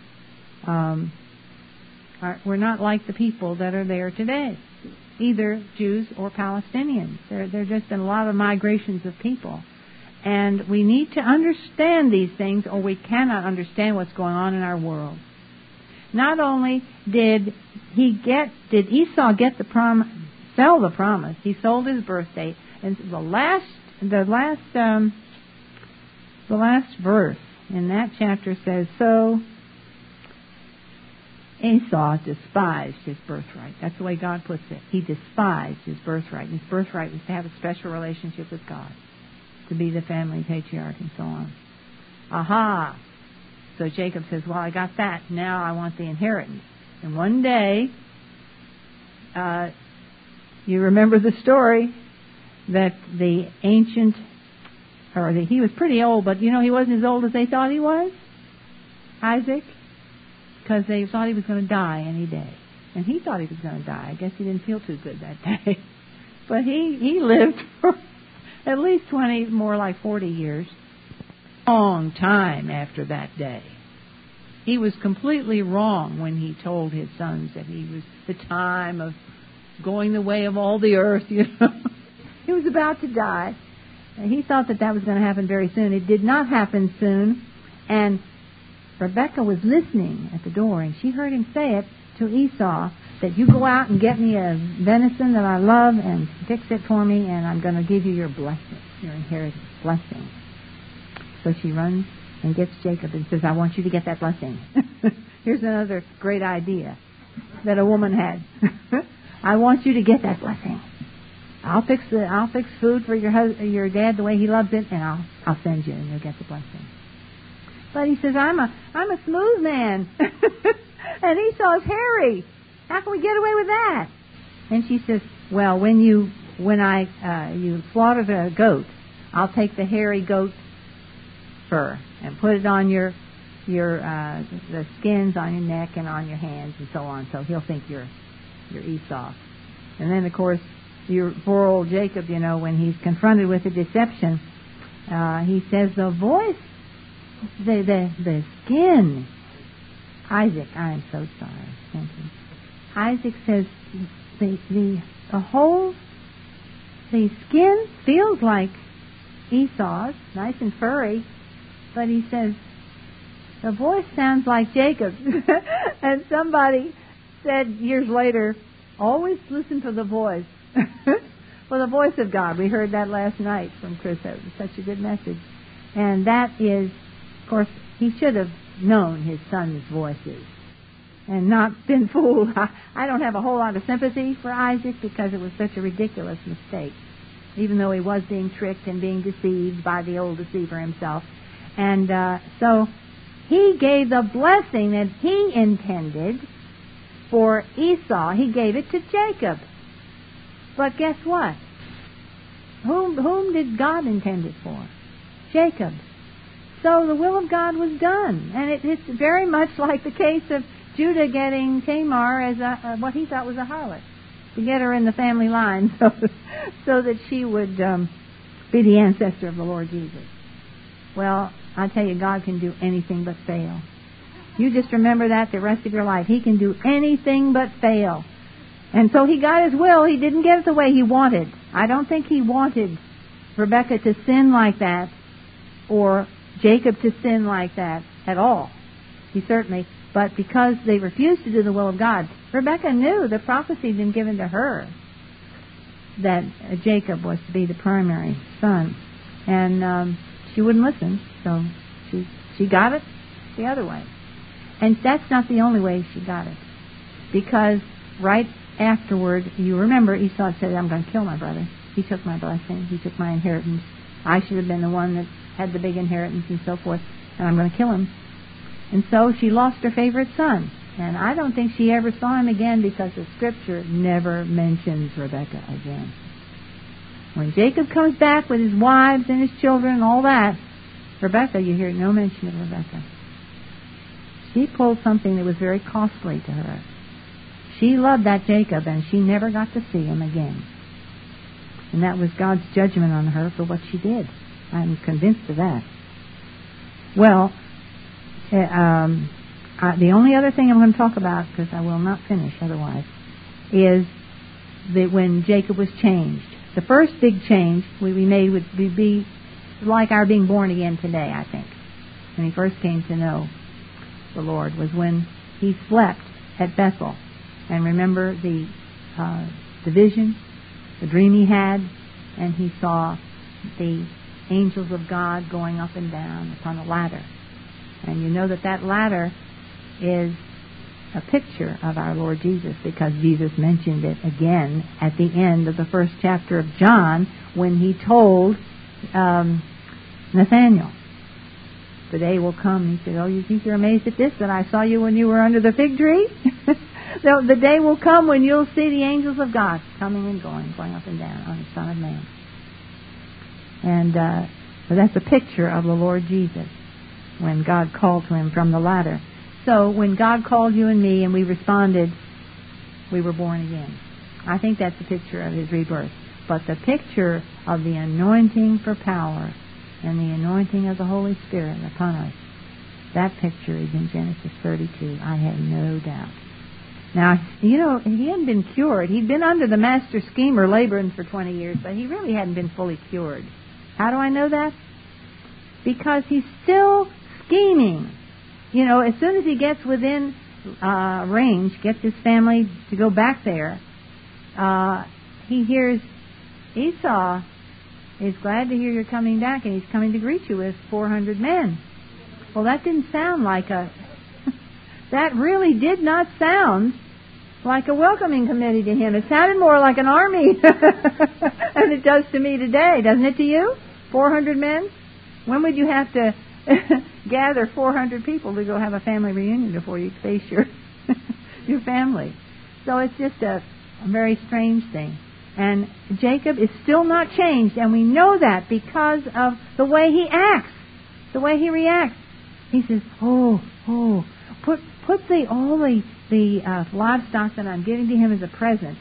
were not like the people that are there today, either Jews or Palestinians. There have just been a lot of migrations of people. And we need to understand these things, or we cannot understand what's going on in our world. Not only did Esau get sell the promise, he sold his birthday. And the last verse in that chapter says, so Esau despised his birthright. That's the way God puts it. He despised his birthright. And his birthright was to have a special relationship with God, to be the family patriarch and so on. Aha! So Jacob says, well, I got that. Now I want the inheritance. And one day, you remember the story that the ancient, he was pretty old, but you know he wasn't as old as they thought he was, Isaac, because they thought he was going to die any day. And he thought he was going to die. I guess he didn't feel too good that day. But he lived for at least 20, more like 40 years. Long time after that day. He was completely wrong when he told his sons that he was the time of going the way of all the earth, you know. He was about to die. And he thought that was going to happen very soon. It did not happen soon. And Rebekah was listening at the door, and she heard him say it to Esau, that you go out and get me a venison that I love and fix it for me, and I'm going to give you your blessing, your inheritance blessing. So she runs and gets Jacob and says, I want you to get that blessing. Here's another great idea that a woman had. I want you to get that blessing. I'll fix food for your dad the way he loves it, and I'll send you, and you'll get the blessing. But he says, I'm a smooth man, and Esau's hairy. How can we get away with that? And she says, well, when you slaughter the goat, I'll take the hairy goat fur and put it on the skins on your neck and on your hands and so on. So he'll think you're Esau. And then, of course, your poor old Jacob, you know, when he's confronted with the deception, he says, the voice, the skin. Isaac, I am so sorry. Thank you. Isaac says, the skin feels like Esau's, nice and furry, but he says, the voice sounds like Jacob's. And somebody said years later, always listen for the voice. For the voice of God. We heard that last night from Chris. That was such a good message. And that is, of course, he should have known his son's voices and not been fooled. I don't have a whole lot of sympathy for Isaac because it was such a ridiculous mistake, even though he was being tricked and being deceived by the old deceiver himself. And so he gave the blessing that he intended for Esau. He gave it to Jacob. But guess what? Whom did God intend it for? Jacob. So the will of God was done. And it's very much like the case of Judah getting Tamar as what he thought was a harlot, to get her in the family line so that she would be the ancestor of the Lord Jesus. Well, I tell you, God can do anything but fail. You just remember that the rest of your life. He can do anything but fail. And so he got his will. He didn't get it the way he wanted. I don't think he wanted Rebekah to sin like that or Jacob to sin like that at all. He certainly, but because they refused to do the will of God, Rebekah knew the prophecy had been given to her that Jacob was to be the primary son. And she wouldn't listen, so she got it the other way. And that's not the only way she got it. Because right afterward, you remember, Esau said, I'm going to kill my brother. He took my blessing. He took my inheritance. I should have been the one that had the big inheritance and so forth, and I'm going to kill him. And so she lost her favorite son. And I don't think she ever saw him again because the Scripture never mentions Rebekah again. When Jacob comes back with his wives and his children and all that, Rebekah, you hear no mention of Rebekah. She pulled something that was very costly to her. She loved that Jacob, and she never got to see him again. And that was God's judgment on her for what she did. I'm convinced of that. Well, the only other thing I'm going to talk about, because I will not finish otherwise, is that when Jacob was changed. The first big change we made would be like our being born again today, I think. When he first came to know the Lord was when he slept at Bethel. And remember the vision, the dream he had, and he saw the angels of God going up and down upon a ladder. And you know that ladder is a picture of our Lord Jesus, because Jesus mentioned it again at the end of the first chapter of John when he told Nathanael, the day will come. He said, oh, you think you're amazed at this, that I saw you when you were under the fig tree? So the day will come when you'll see the angels of God coming and going up and down on the Son of Man. And so that's a picture of the Lord Jesus when God called to him from the ladder. So when God called you and me and we responded, we were born again. I think that's a picture of his rebirth. But the picture of the anointing for power and the anointing of the Holy Spirit upon us, that picture is in Genesis 32. I have no doubt. Now, he hadn't been cured. He'd been under the master schemer laboring for 20 years, but he really hadn't been fully cured. How do I know that? Because he's still scheming. As soon as he gets within range, gets his family to go back there, he hears Esau is glad to hear you're coming back, and he's coming to greet you with 400 men. Well, that didn't sound like that really did not sound like a welcoming committee to him. It sounded more like an army than it does to me today, doesn't it to you? 400 men? When would you have to gather 400 people to go have a family reunion before you face your family? So it's just a very strange thing. And Jacob is still not changed, and we know that because of the way he acts, the way he reacts. He says, put all the livestock that I'm giving to him as a present,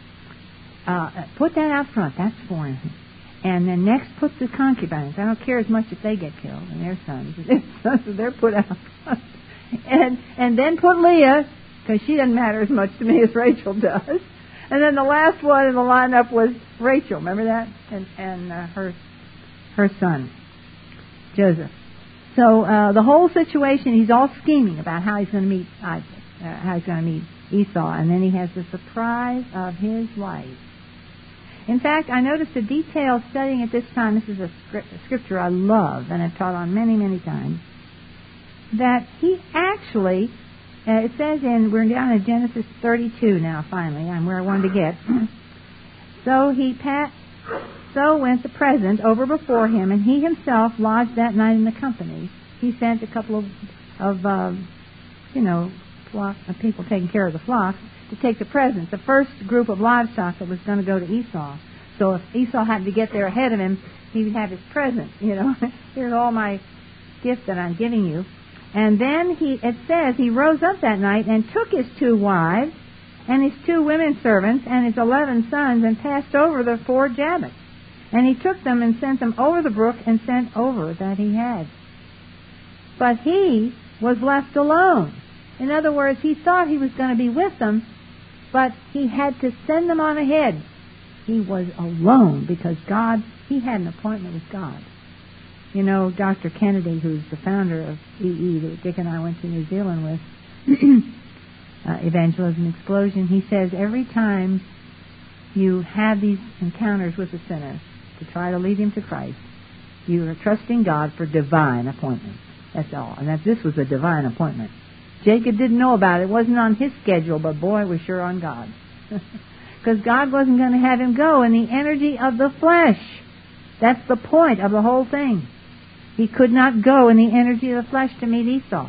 put that out front. That's for him. And then next, put the concubines. I don't care as much if they get killed and their sons. They're put out front. And then put Leah, because she doesn't matter as much to me as Rachel does. And then the last one in the lineup was Rachel. Remember that? And her son, Joseph. So the whole situation, he's all scheming about how he's going to meet Isaac, how he's going to meet Esau, and then he has the surprise of his life. In fact, I noticed a detailed studying at this time. This is a scripture I love and I've taught on many, many times. That he actually, it says we're down in Genesis 32 now. Finally, I'm where I wanted to get. So went the present over before him, and he himself lodged that night in the company. He sent a couple of flock of people taking care of the flocks to take the present, the first group of livestock that was going to go to Esau. So if Esau had to get there ahead of him, he would have his present. Here's all my gift that I'm giving you. And then it says he rose up that night and took his 2 wives and his 2 women servants and his 11 sons and passed over the 4 Jabbok. And he took them and sent them over the brook and sent over that he had. But he was left alone. In other words, he thought he was going to be with them, but he had to send them on ahead. He was alone because he had an appointment with God. Dr. Kennedy, who's the founder of EE that Dick and I went to New Zealand with, Evangelism Explosion, he says every time you have these encounters with a sinner to try to lead him to Christ, you are trusting God for divine appointment. That's all. And this was a divine appointment. Jacob didn't know about it. It wasn't on his schedule, but boy, it was sure on God. Because God wasn't going to have him go in the energy of the flesh. That's the point of the whole thing. He could not go in the energy of the flesh to meet Esau.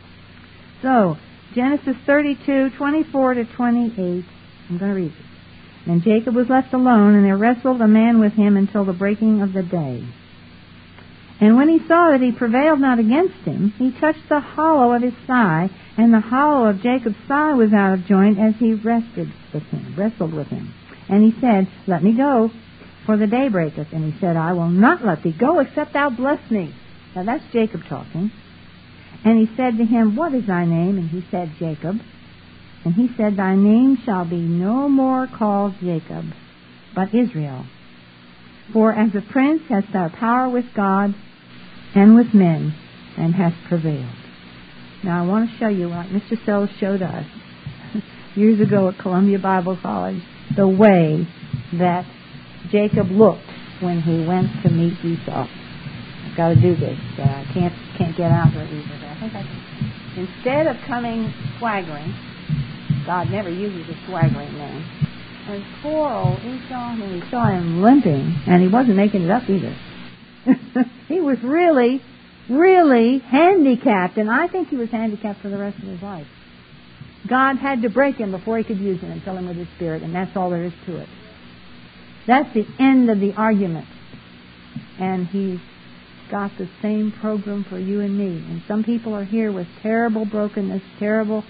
So, Genesis 32, 24 to 28. I'm going to read it. And Jacob was left alone, and there wrestled a man with him until the breaking of the day. And when he saw that he prevailed not against him, he touched the hollow of his thigh, and the hollow of Jacob's thigh was out of joint as he wrestled with him. And he said, Let me go, for the day breaketh. And he said, I will not let thee go, except thou bless me. Now that's Jacob talking. And he said to him, What is thy name? And he said, Jacob. And he said, Thy name shall be no more called Jacob, but Israel. For as a prince hast thou power with God and with men, and hast prevailed. Now I want to show you, like Mr. Sells showed us years ago at Columbia Bible College, the way that Jacob looked when he went to meet Esau. I've got to do this. I can't get out very easily. I think I can. Instead of coming swaggering, God never uses a swaggering man. And poor old Esau, when he saw him limping, and he wasn't making it up either. He was really, really handicapped, and I think he was handicapped for the rest of his life. God had to break him before he could use him and fill him with his Spirit, and that's all there is to it. That's the end of the argument. And he's got the same program for you and me. And some people are here with terrible brokenness, terrible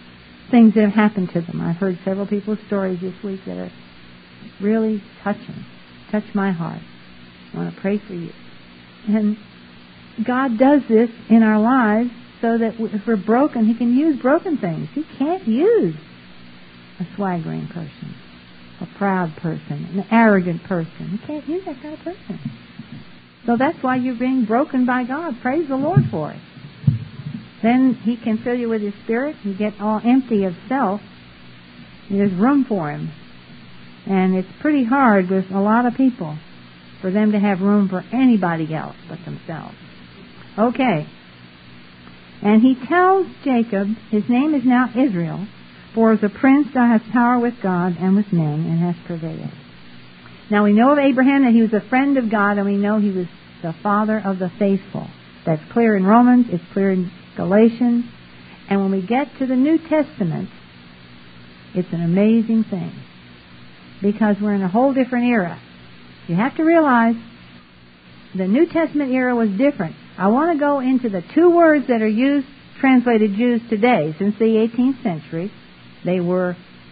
things that have happened to them. I've heard several people's stories this week that are really touching. Touch my heart. I want to pray for you. And God does this in our lives so that if we're broken, He can use broken things. He can't use a swaggering person, a proud person, an arrogant person. He can't use that kind of person. So that's why you're being broken by God. Praise the Lord for it. Then He can fill you with His Spirit. You get all empty of self. There's room for Him. And it's pretty hard with a lot of people for them to have room for anybody else but themselves. Okay. And He tells Jacob, his name is now Israel, for as a prince thou hast power with God and with men, and hast prevailed. Now we know of Abraham that he was a friend of God, and we know he was the father of the faithful. That's clear in Romans, it's clear in Galatians. And when we get to the New Testament, it's an amazing thing. Because we're in a whole different era. You have to realize the New Testament era was different. I want to go into the two words that are used, translated Jews today, since the 18th century. They were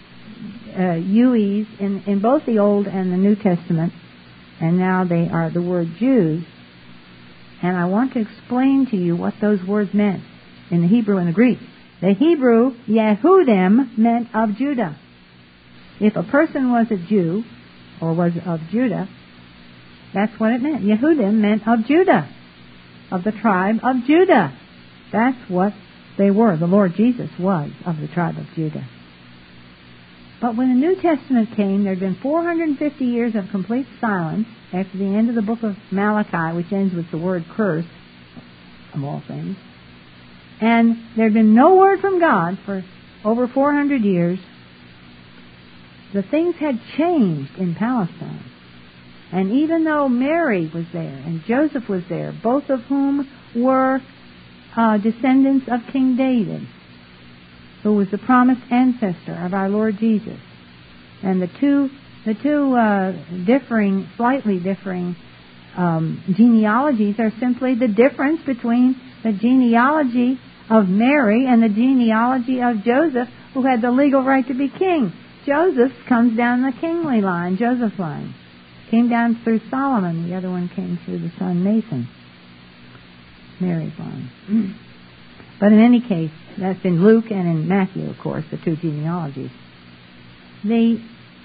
Ues in both the Old and the New Testament, and now they are the word Jews. And I want to explain to you what those words meant in the Hebrew and the Greek. The Hebrew, Yehudim, meant of Judah. If a person was a Jew, or was of Judah, that's what it meant. Yehudim meant of Judah, of the tribe of Judah. That's what they were. The Lord Jesus was of the tribe of Judah. But when the New Testament came, there had been 450 years of complete silence after the end of the book of Malachi, which ends with the word curse, of all things. And there had been no word from God for over 400 years. The things had changed in Palestine. And even though Mary was there and Joseph was there, both of whom were descendants of King David, who was the promised ancestor of our Lord Jesus, and the two slightly differing genealogies are simply the difference between the genealogy of Mary and the genealogy of Joseph, who had the legal right to be king. Joseph comes down the kingly line, Joseph's line. Came down through Solomon. The other one came through the son Nathan. Mary's line. But in any case, that's in Luke and in Matthew, of course, the two genealogies. It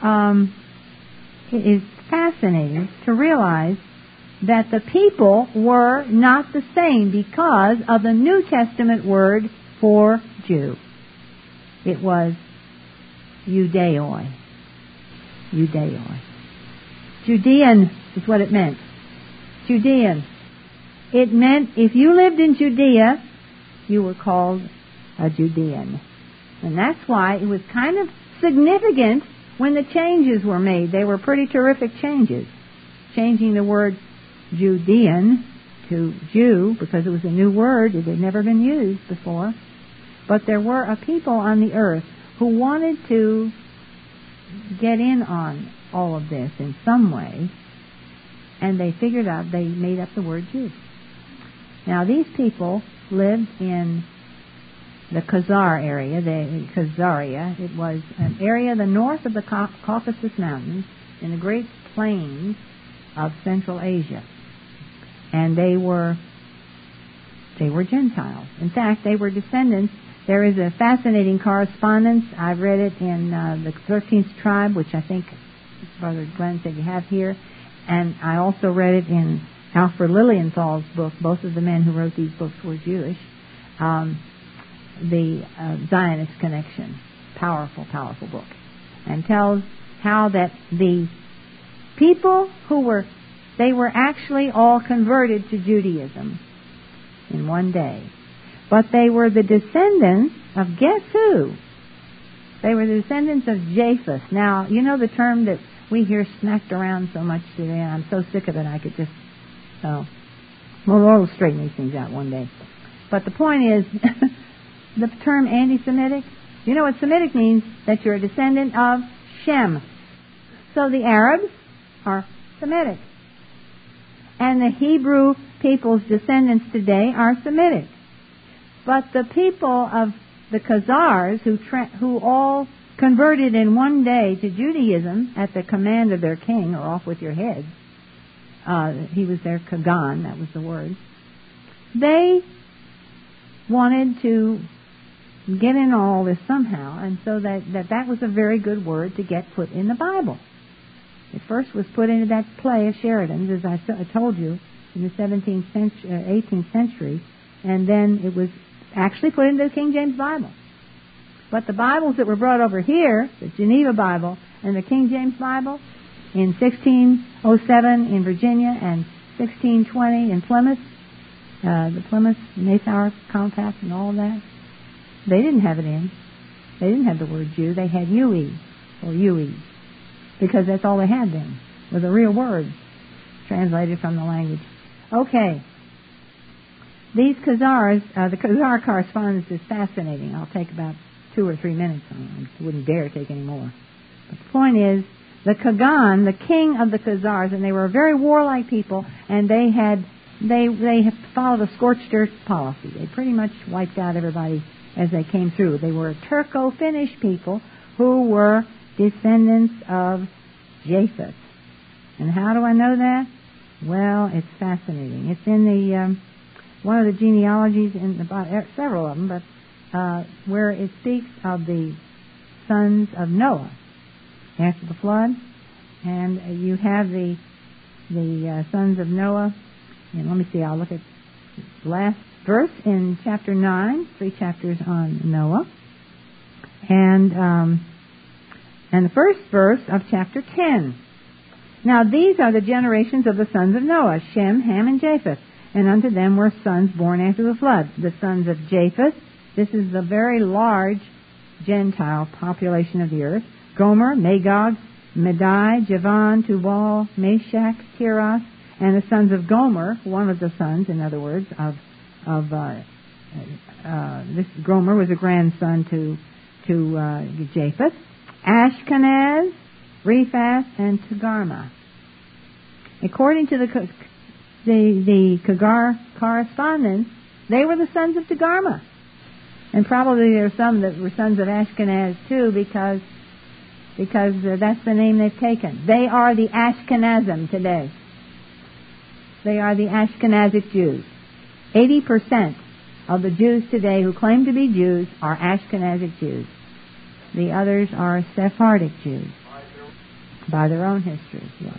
is fascinating to realize that the people were not the same because of the New Testament word for Jew. It was Judeoi. Judeoi. Judean is what it meant. Judean. It meant if you lived in Judea, you were called a Judean. And that's why it was kind of significant when the changes were made. They were pretty terrific changes. Changing the word Judean to Jew, because it was a new word. It had never been used before. But there were a people on the earth who wanted to get in on all of this in some way, and they figured out, they made up the word Jew. Now, these people lived in the Khazar area, Khazaria. It was an area the north of the Caucasus Mountains in the Great Plains of Central Asia. And they were Gentiles. In fact, they were descendants. There is a fascinating correspondence. I've read it in the 13th Tribe, which I think Brother Glenn said you have here. And I also read it in Alfred Lilienthal's book. Both of the men who wrote these books were Jewish. The Zionist Connection. Powerful, powerful book. And tells how that the people they were actually all converted to Judaism in one day. But they were the descendants of, guess who? They were the descendants of Japheth. Now, you know the term that we hear smacked around so much today, and I'm so sick of it I could just, we'll straighten these things out one day. But the point is, the term anti-Semitic, you know what Semitic means? That you're a descendant of Shem. So the Arabs are Semitic. And the Hebrew people's descendants today are Semitic. But the people of the Khazars, who all converted in one day to Judaism at the command of their king, or off with your heads. He was their Kagan, that was the word. They wanted to get in all this somehow, and so that was a very good word to get put in the Bible. It first was put into that play of Sheridan's, as I told you, in the 17th century, 18th century, and then it was actually put into the King James Bible. But the Bibles that were brought over here, the Geneva Bible and the King James Bible, in 1607 in Virginia and 1620 in Plymouth, the Plymouth-Mayflower Compact and all of that, they didn't have it in. They didn't have the word Jew. They had UE, or UE, because that's all they had then, was a real word translated from the language. Okay. These Khazars, the Khazar correspondence is fascinating. I'll take about 2 or 3 minutes on it. I wouldn't dare take any more. But the point is, the Kagan, the king of the Khazars, and they were a very warlike people, and they followed a scorched earth policy. They pretty much wiped out everybody as they came through. They were a Turco-Finnish people who were descendants of Japheth. And how do I know that? Well, it's fascinating. It's in the one of the genealogies, in several of them, but where it speaks of the sons of Noah after the flood, and you have the sons of Noah. And let me see. I'll look at the last verse in chapter 9, 3 chapters on Noah, and the first verse of chapter 10. Now these are the generations of the sons of Noah, Shem, Ham, and Japheth. And unto them were sons born after the flood. The sons of Japheth, this is the very large Gentile population of the earth. Gomer, Magog, Madai, Javan, Tubal, Meshach, Tiras. And the sons of Gomer, one of the sons, in other words, this Gomer was a grandson to Japheth. Ashkenaz, Riphath, and Togarmah. According to the Kagar correspondence, they were the sons of Togarmah. And probably there are some that were sons of Ashkenaz too, because that's the name they've taken. They are the Ashkenazim today. They are the Ashkenazic Jews. 80% of the Jews today who claim to be Jews are Ashkenazic Jews. The others are Sephardic Jews, by their own history. Yes.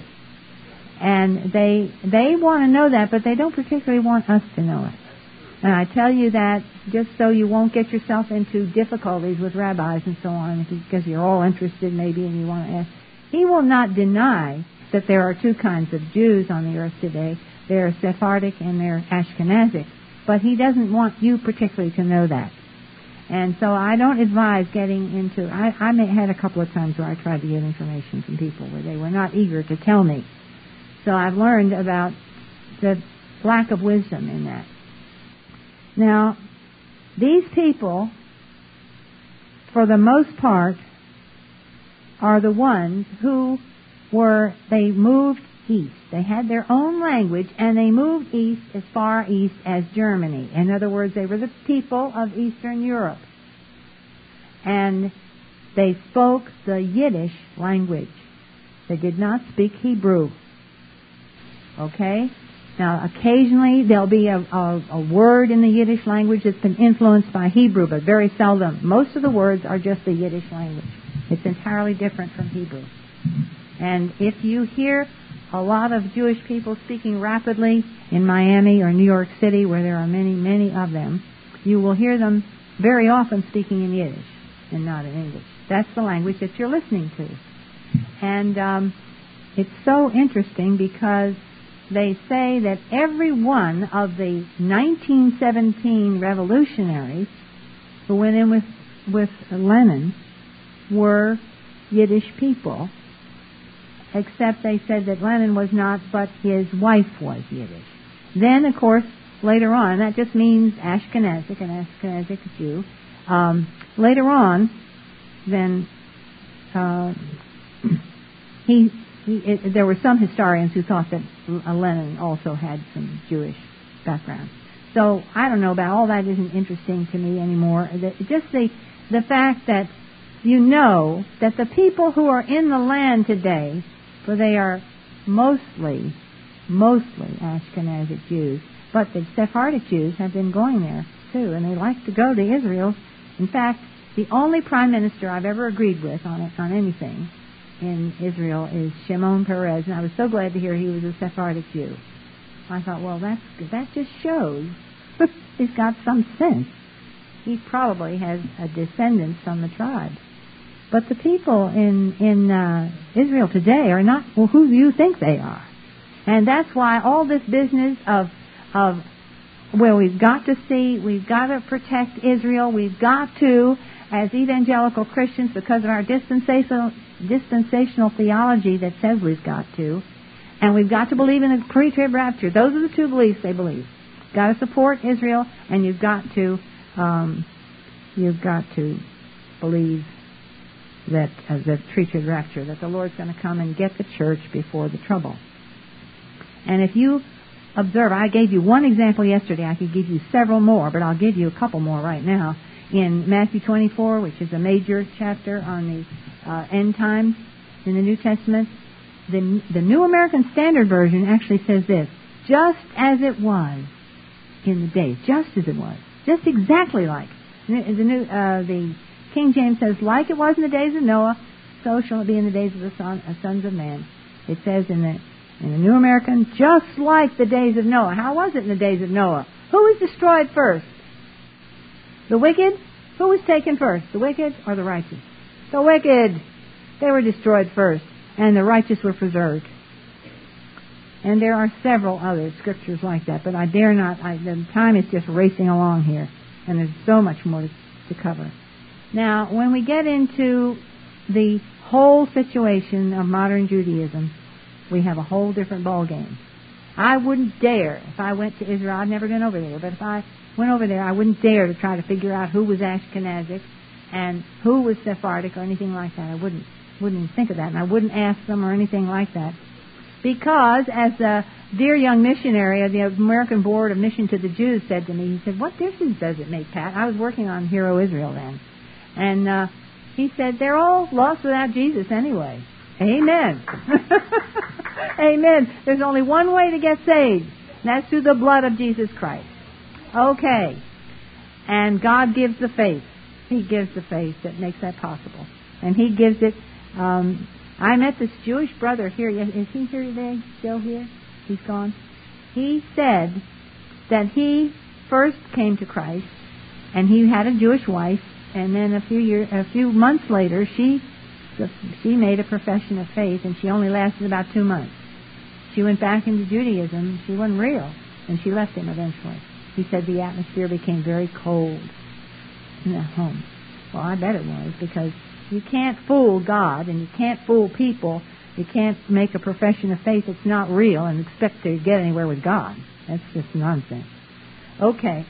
And they want to know that, but they don't particularly want us to know it. And I tell you that just so you won't get yourself into difficulties with rabbis and so on, because you're all interested maybe and you want to ask. He will not deny that there are two kinds of Jews on the earth today. They're Sephardic and they're Ashkenazic. But he doesn't want you particularly to know that. And so I don't advise getting into... I had a couple of times where I tried to get information from people where they were not eager to tell me. So I've learned about the lack of wisdom in that. Now, these people, for the most part, are the ones who they moved east. They had their own language, and they moved east as far east as Germany. In other words, they were the people of Eastern Europe. And they spoke the Yiddish language. They did not speak Hebrew. Okay? Now, occasionally there'll be a word in the Yiddish language that's been influenced by Hebrew, but very seldom. Most of the words are just the Yiddish language. It's entirely different from Hebrew. And if you hear a lot of Jewish people speaking rapidly in Miami or New York City, where there are many, many of them, you will hear them very often speaking in Yiddish and not in English. That's the language that you're listening to. And it's so interesting because they say that every one of the 1917 revolutionaries who went in with Lenin were Yiddish people, except they said that Lenin was not, but his wife was Yiddish. Then, of course, later on, that just means Ashkenazic, an Ashkenazic Jew. Later on, then there were some historians who thought that Lenin also had some Jewish background. So I don't know about all that isn't interesting to me anymore. Just the fact that you know that the people who are in the land today, for they are mostly Ashkenazic Jews, but the Sephardic Jews have been going there too, and they like to go to Israel. In fact, the only prime minister I've ever agreed with on anything in Israel is Shimon Peres, and I was so glad to hear he was a Sephardic Jew. I thought, well, that just shows he's got some sense. He probably has a descendant from the tribe. But the people in Israel today are not who you think they are. And that's why all this business of we've got to protect Israel, we've got to, as evangelical Christians, because of our dispensational theology that says we've got to, and we've got to believe in a pre-trib rapture. Those are the two beliefs they believe. You've got to support Israel, and you've got to believe that the pre-trib rapture, that the Lord's going to come and get the church before the trouble. And if you observe, I gave you one example yesterday. I could give you several more, but I'll give you a couple more right now. In Matthew 24, which is a major chapter on the end times in the New Testament, the New American Standard Version actually says this: just as it was in the days, just as it was, just exactly like. The King James says, like it was in the days of Noah, so shall it be in the days of the sons of man. It says in the New American, just like the days of Noah. How was it in the days of Noah? Who was destroyed first? The wicked? Who was taken first? The wicked or the righteous? The wicked. They were destroyed first, and the righteous were preserved. And there are several other scriptures like that, but I dare not. The time is just racing along here, and there's so much more to cover. Now, when we get into the whole situation of modern Judaism, we have a whole different ballgame. I wouldn't dare, if I went to Israel, I've never been over there, but if I went over there, I wouldn't dare to try to figure out who was Ashkenazic and who was Sephardic or anything like that. I wouldn't even think of that, and I wouldn't ask them or anything like that. Because, as a dear young missionary of the American Board of Mission to the Jews said to me, he said, what difference does it make, Pat? I was working on Hero Israel then. And he said, they're all lost without Jesus anyway. Amen. Amen. There's only one way to get saved, and that's through the blood of Jesus Christ. Okay. And God gives the faith. He gives the faith that makes that possible. And He gives it. I met this Jewish brother here. Is he here today? Still here? He's gone. He said that he first came to Christ, and he had a Jewish wife, and then a few months later, she made a profession of faith, and she only lasted about 2 months. She went back into Judaism. She wasn't real, and she left him eventually. He said the atmosphere became very cold in that home. Well, I bet it was, because you can't fool God, and you can't fool people. You can't make a profession of faith that's not real and expect to get anywhere with God. That's just nonsense. Okay.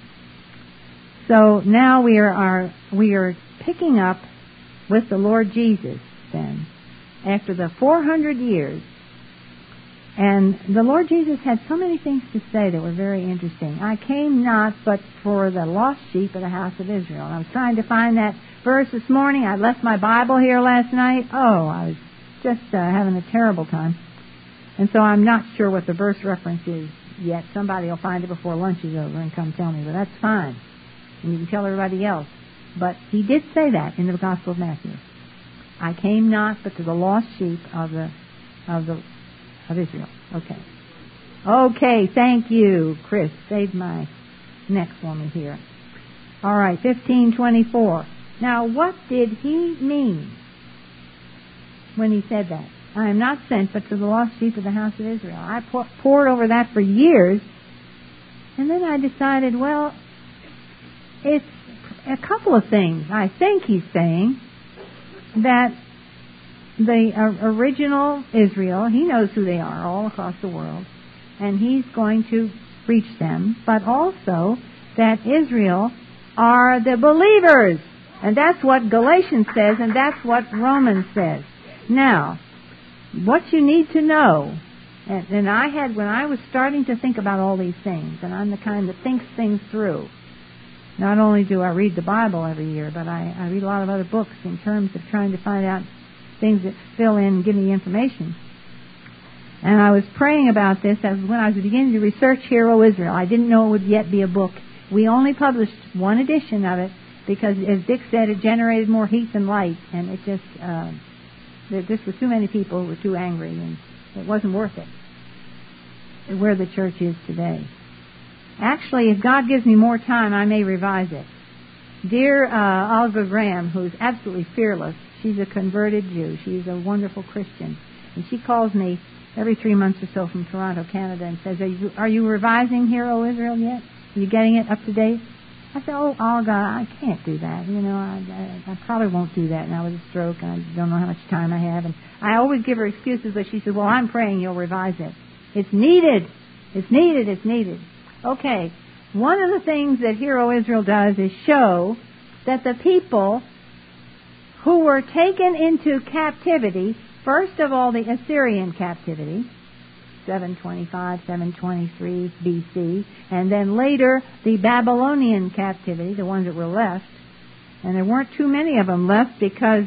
So now we are picking up with the Lord Jesus then, after the 400 years. And the Lord Jesus had so many things to say that were very interesting. I came not but for the lost sheep of the house of Israel. And I was trying to find that verse this morning. I left my Bible here last night. Oh, I was just having a terrible time. And so I'm not sure what the verse reference is yet. Somebody will find it before lunch is over and come tell me, but that's fine. And you can tell everybody else. But he did say that in the Gospel of Matthew. I came not but to the lost sheep of Israel. Okay. Okay, thank you, Chris. Saved my neck for me here. All right, 15:24. Now, what did he mean when he said that? I am not sent but to the lost sheep of the house of Israel. I pored over that for years, and then I decided, well, it's a couple of things. I think he's saying that the original Israel, he knows who they are all across the world, and he's going to reach them, but also that Israel are the believers. And that's what Galatians says, and that's what Romans says. Now, what you need to know And I had, when I was starting to think about all these things, and I'm the kind that thinks things through, not only do I read the Bible every year, but I read a lot of other books in terms of trying to find out things that fill in and give me information. And I was praying about this as when I was beginning to research Hero Israel. I didn't know it would yet be a book. We only published one edition of it because, as Dick said, it generated more heat than light, and it just there just were too many people who were too angry, and it wasn't worth it. Where the church is today. Actually, if God gives me more time, I may revise it. Dear Olga Graham, who's absolutely fearless, she's a converted Jew. She's a wonderful Christian, and she calls me every 3 months or so from Toronto, Canada, and says, are you revising Hero Israel yet? Are you getting it up to date? I said, oh, Olga, I can't do that. You know, I probably won't do that now with a stroke, and I don't know how much time I have. And I always give her excuses, but she said, well, I'm praying you'll revise it. It's needed. It's needed. It's needed. Okay. One of the things that Hero Israel does is show that the people who were taken into captivity, first of all, the Assyrian captivity, 725, 723 BC, and then later the Babylonian captivity, the ones that were left. And there weren't too many of them left because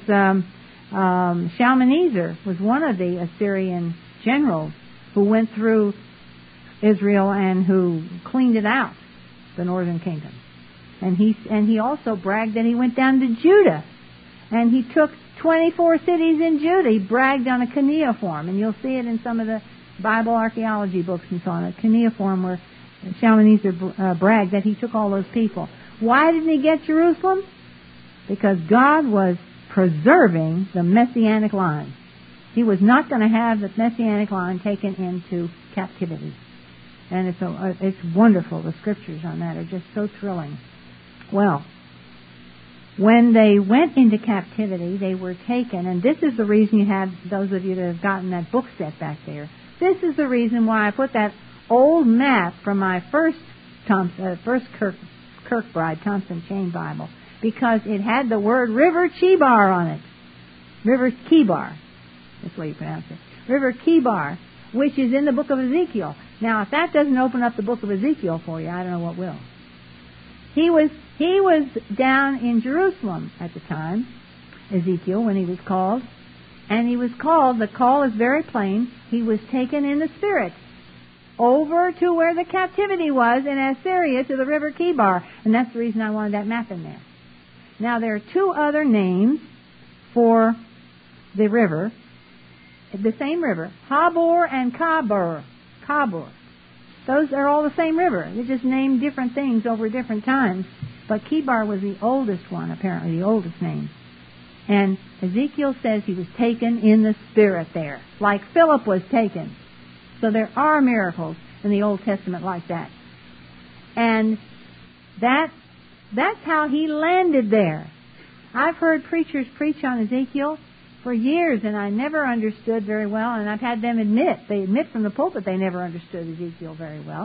Shalmaneser was one of the Assyrian generals who went through Israel and who cleaned it out, the northern kingdom. And he also bragged that he went down to Judah, and he took 24 cities in Judah. He bragged on a cuneiform, and you'll see it in some of the Bible archaeology books and so on, a cuneiform where Shalmaneser bragged that he took all those people. Why didn't he get Jerusalem? Because God was preserving the Messianic line. He was not going to have the Messianic line taken into captivity. And it's wonderful. The scriptures on that are just so thrilling. Well, when they went into captivity, they were taken, and this is the reason you have, those of you that have gotten that book set back there, this is the reason why I put that old map from my first Kirkbride Thompson Chain Bible, because it had the word River Chebar on it. River Chebar. That's the way you pronounce it. River Chebar, which is in the book of Ezekiel. Now, if that doesn't open up the book of Ezekiel for you, I don't know what will. He was down in Jerusalem at the time, Ezekiel, when he was called. And he was called, the call is very plain, he was taken in the spirit over to where the captivity was in Assyria, to the river Chebar. And that's the reason I wanted that map in there. Now, there are two other names for the river, the same river, Habor and Kabur. Those are all the same river. They just named different things over different times. But Chebar was the oldest one, apparently, the oldest name. And Ezekiel says he was taken in the spirit there, like Philip was taken. So there are miracles in the Old Testament like that. And that's how he landed there. I've heard preachers preach on Ezekiel for years, and I never understood very well, and I've had them they admit from the pulpit they never understood Ezekiel very well.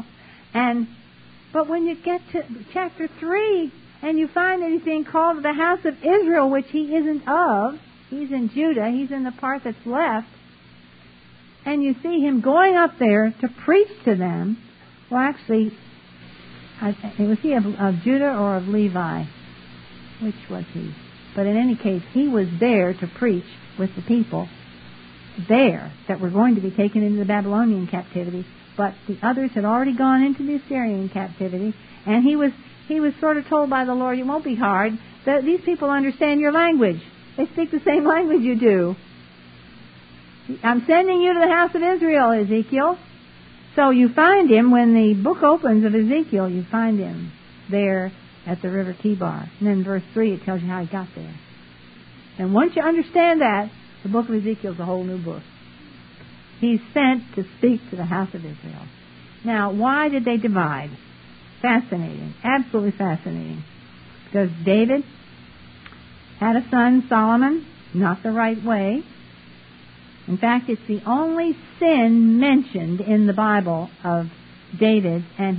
But when you get to chapter 3, and you find that he's being called to the house of Israel, which he isn't of, he's in Judah, he's in the part that's left, and you see him going up there to preach to them. Well, actually, was he of Judah or of Levi? Which was he? But in any case, he was there to preach with the people there that were going to be taken into the Babylonian captivity, but the others had already gone into the Assyrian captivity, and he was sort of told by the Lord, it won't be hard, that these people understand your language. They speak the same language you do. I'm sending you to the house of Israel, Ezekiel. So you find him, when the book opens of Ezekiel, you find him there at the river Chebar. And then in verse 3, it tells you how he got there. And once you understand that, the book of Ezekiel is a whole new book. He's sent to speak to the house of Israel. Now, why did they divide? Fascinating. Absolutely fascinating. Because David had a son, Solomon, not the right way. In fact, it's the only sin mentioned in the Bible of David, and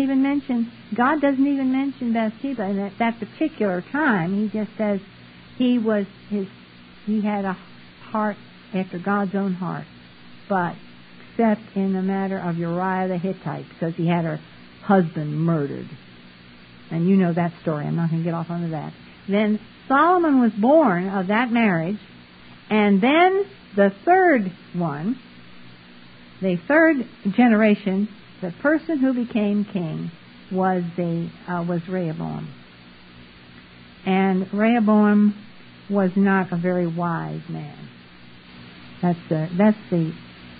God doesn't even mention Bathsheba. And at that particular time, he just says he had a heart after God's own heart. But except in the matter of Uriah the Hittite, because he had her husband murdered. And you know that story. I'm not going to get off onto that. Then Solomon was born of that marriage, and then the third one, the third generation, the person who became king was Rehoboam. And Rehoboam was not a very wise man. That's the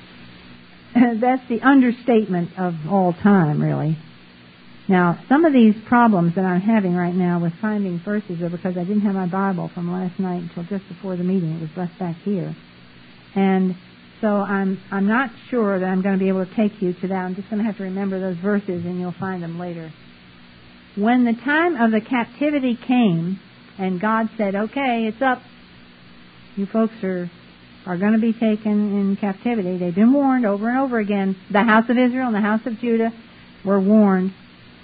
understatement of all time, really. Now, some of these problems that I'm having right now with finding verses are because I didn't have my Bible from last night until just before the meeting. It was left back here. And so I'm not sure that I'm going to be able to take you to that. I'm just going to have to remember those verses, and you'll find them later. When the time of the captivity came, and God said, okay, it's up. You folks are going to be taken in captivity. They've been warned over and over again. The house of Israel and the house of Judah were warned.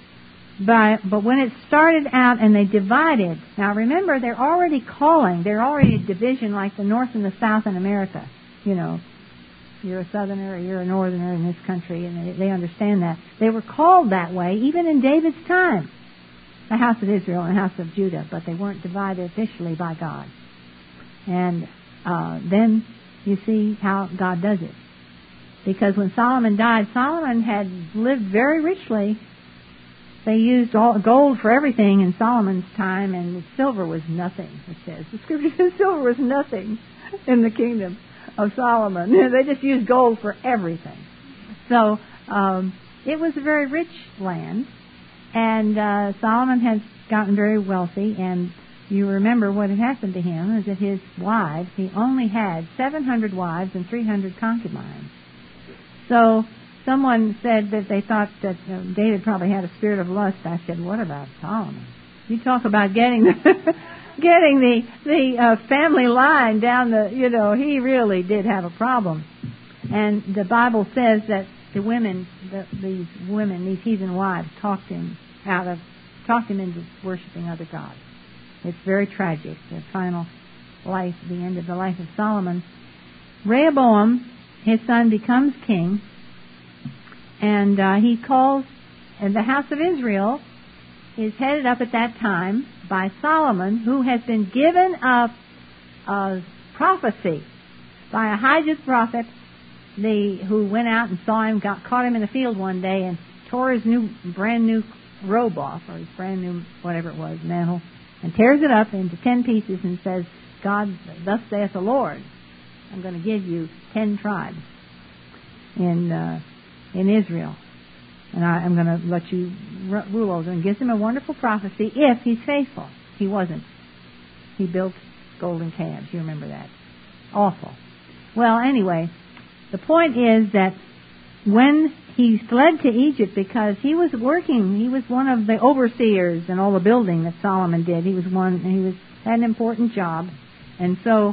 But when it started out and they divided, now remember, they're already a division like the North and the South in America. You know, you're a Southerner or you're a Northerner in this country, and they understand that. They were called that way even in David's time, the house of Israel and the house of Judah, but they weren't divided officially by God. And then you see how God does it. Because when Solomon died, Solomon had lived very richly. They used all gold for everything in Solomon's time, and silver was nothing, it says. The scripture says silver was nothing in the kingdom of Solomon. They just used gold for everything. So it was a very rich land, and Solomon had gotten very wealthy, and you remember what had happened to him is that his wives, he only had 700 wives and 300 concubines. So someone said that they thought that David probably had a spirit of lust. I said, what about Solomon? You talk about getting the family line down the, he really did have a problem. And the Bible says that the women, these heathen wives, talked him into worshiping other gods. It's very tragic, the final life, the end of the life of Solomon. Rehoboam, his son, becomes king. And he calls, and the house of Israel is headed up at that time by Solomon, who has been given a prophecy by Ahijah's prophet, who went out and saw him, caught him in the field one day and tore his brand new robe off, or his brand new, whatever it was, mantle, and tears it up into 10 pieces and says, God, thus saith the Lord, I'm going to give you 10 tribes in Israel, and I'm going to let you rule over them. And gives him a wonderful prophecy if he's faithful. He wasn't. He built golden calves. You remember that. Awful. Well, anyway, the point is that when he fled to Egypt, because he was one of the overseers in all the building that Solomon did. He had an important job, and so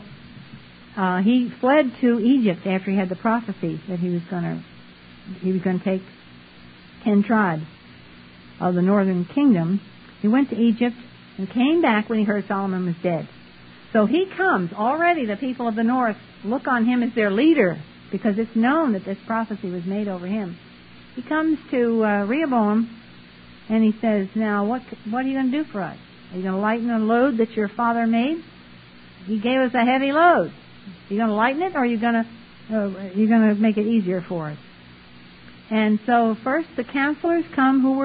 he fled to Egypt after he had the prophecy that he was going to take 10 tribes of the northern kingdom. He went to Egypt and came back when he heard Solomon was dead. So he comes. Already the people of the north look on him as their leader because it's known that this prophecy was made over him. He comes to Rehoboam and he says, now what are you going to do for us? Are you going to lighten the load that your father made? He gave us a heavy load. Are you going to lighten it, or are you going to make it easier for us? And so first the counselors come who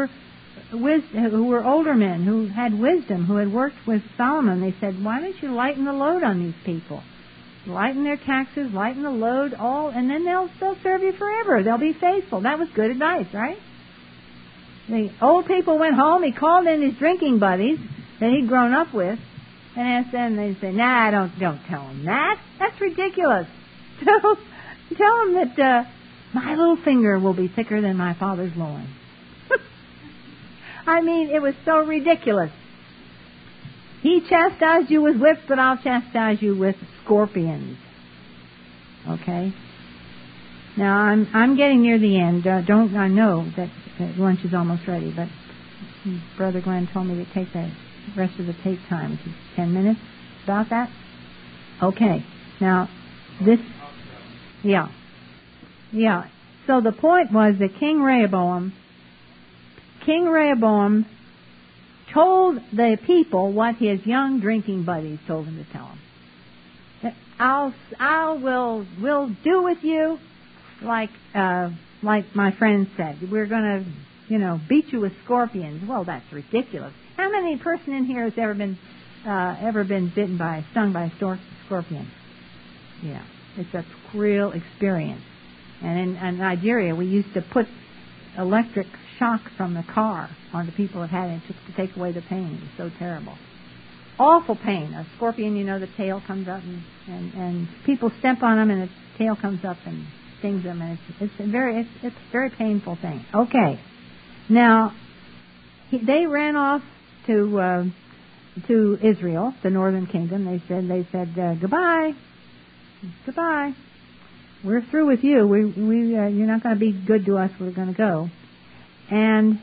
were older men, who had wisdom, who had worked with Solomon. They said, why don't you lighten the load on these people? Lighten their taxes, lighten the load, and then they'll serve you forever. They'll be faithful. That was good advice, right? The old people went home. He called in his drinking buddies that he'd grown up with and asked them. They said, nah, don't tell them that. That's ridiculous. Tell them that my little finger will be thicker than my father's loin. I mean, it was so ridiculous. He chastised you with whips, but I'll chastise you with scorpions. Okay? Now, I'm getting near the end. I know that lunch is almost ready, but Brother Glenn told me to take the rest of the tape time, which is 10 minutes. About that? Okay. Now, this... Yeah. So the point was that King Rehoboam told the people what his young drinking buddies told him to tell him. We'll do with you like my friend said. We're going to, beat you with scorpions. Well, that's ridiculous. How many person in here has ever been stung by a scorpion? Yeah, it's a real experience. And in Nigeria, we used to put electric shock from the car on the people that had it just to take away the pain. It was so terrible. Awful pain. A scorpion, the tail comes up and people step on them and its tail comes up and stings them, and it's a very painful thing. Okay. Now, they ran off to Israel, the northern kingdom. They said goodbye. We're through with you. You're not going to be good to us. We're going to go. And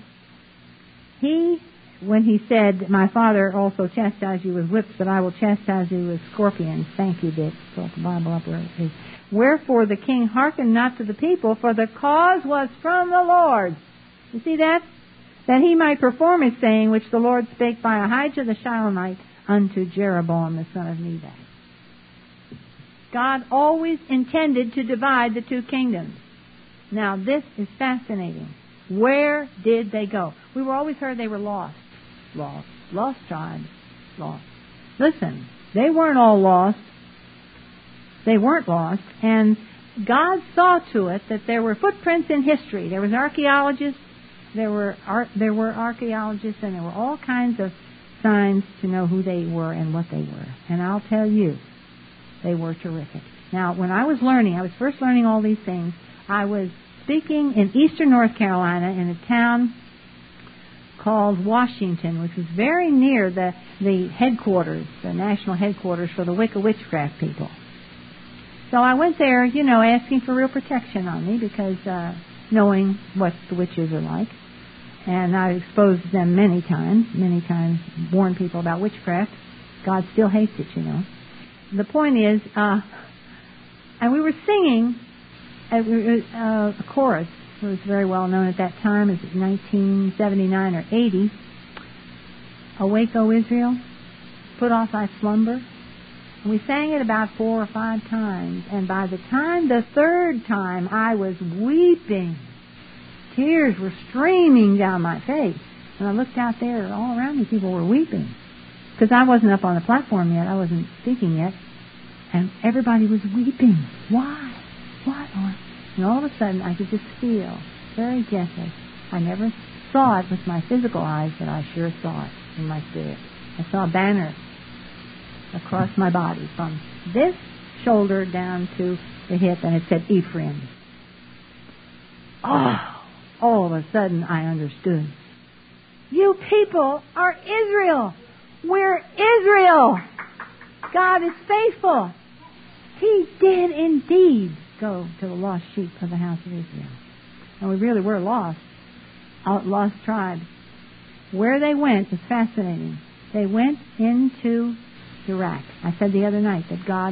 when he said, my father also chastised you with whips, but I will chastise you with scorpions. Thank you, Dick. Pull the Bible up where it is. Wherefore the king hearkened not to the people, for the cause was from the Lord. You see that? That he might perform his saying, which the Lord spake by Ahijah the Shilonite unto Jeroboam the son of Nebat. God always intended to divide the two kingdoms. Now this is fascinating. Where did they go? We were always heard they were lost. Lost tribes. Lost. Listen, they weren't all lost. They weren't lost. And God saw to it that there were footprints in history. There was archaeologists. There were archaeologists, and there were all kinds of signs to know who they were and what they were. And I'll tell you, they were terrific. Now, when I was first learning all these things, I was speaking in eastern North Carolina in a town called Washington, which was very near the headquarters, the national headquarters for the Wicca witchcraft people. So I went there, asking for real protection on me because knowing what the witches are like. And I exposed them many times, warned people about witchcraft. God still hates it, The point is, and we were singing a chorus. It was very well known at that time. It was 1979 or 80. Awake, O Israel, put off thy slumber. And we sang it about 4 or 5 times. And by the third time, I was weeping. Tears were streaming down my face. And I looked out there, all around me, people were weeping. Because I wasn't up on the platform yet. I wasn't speaking yet. And everybody was weeping. Why? What? And all of a sudden, I could just feel, very gently. I never saw it with my physical eyes, but I sure saw it in my spirit. I saw a banner across my body from this shoulder down to the hip, and it said Ephraim. Oh! All of a sudden, I understood. You people are Israel. We're Israel. God is faithful. He did indeed go to the lost sheep of the house of Israel. And we really were lost tribes. Where they went is fascinating. They went into Iraq. I said the other night that God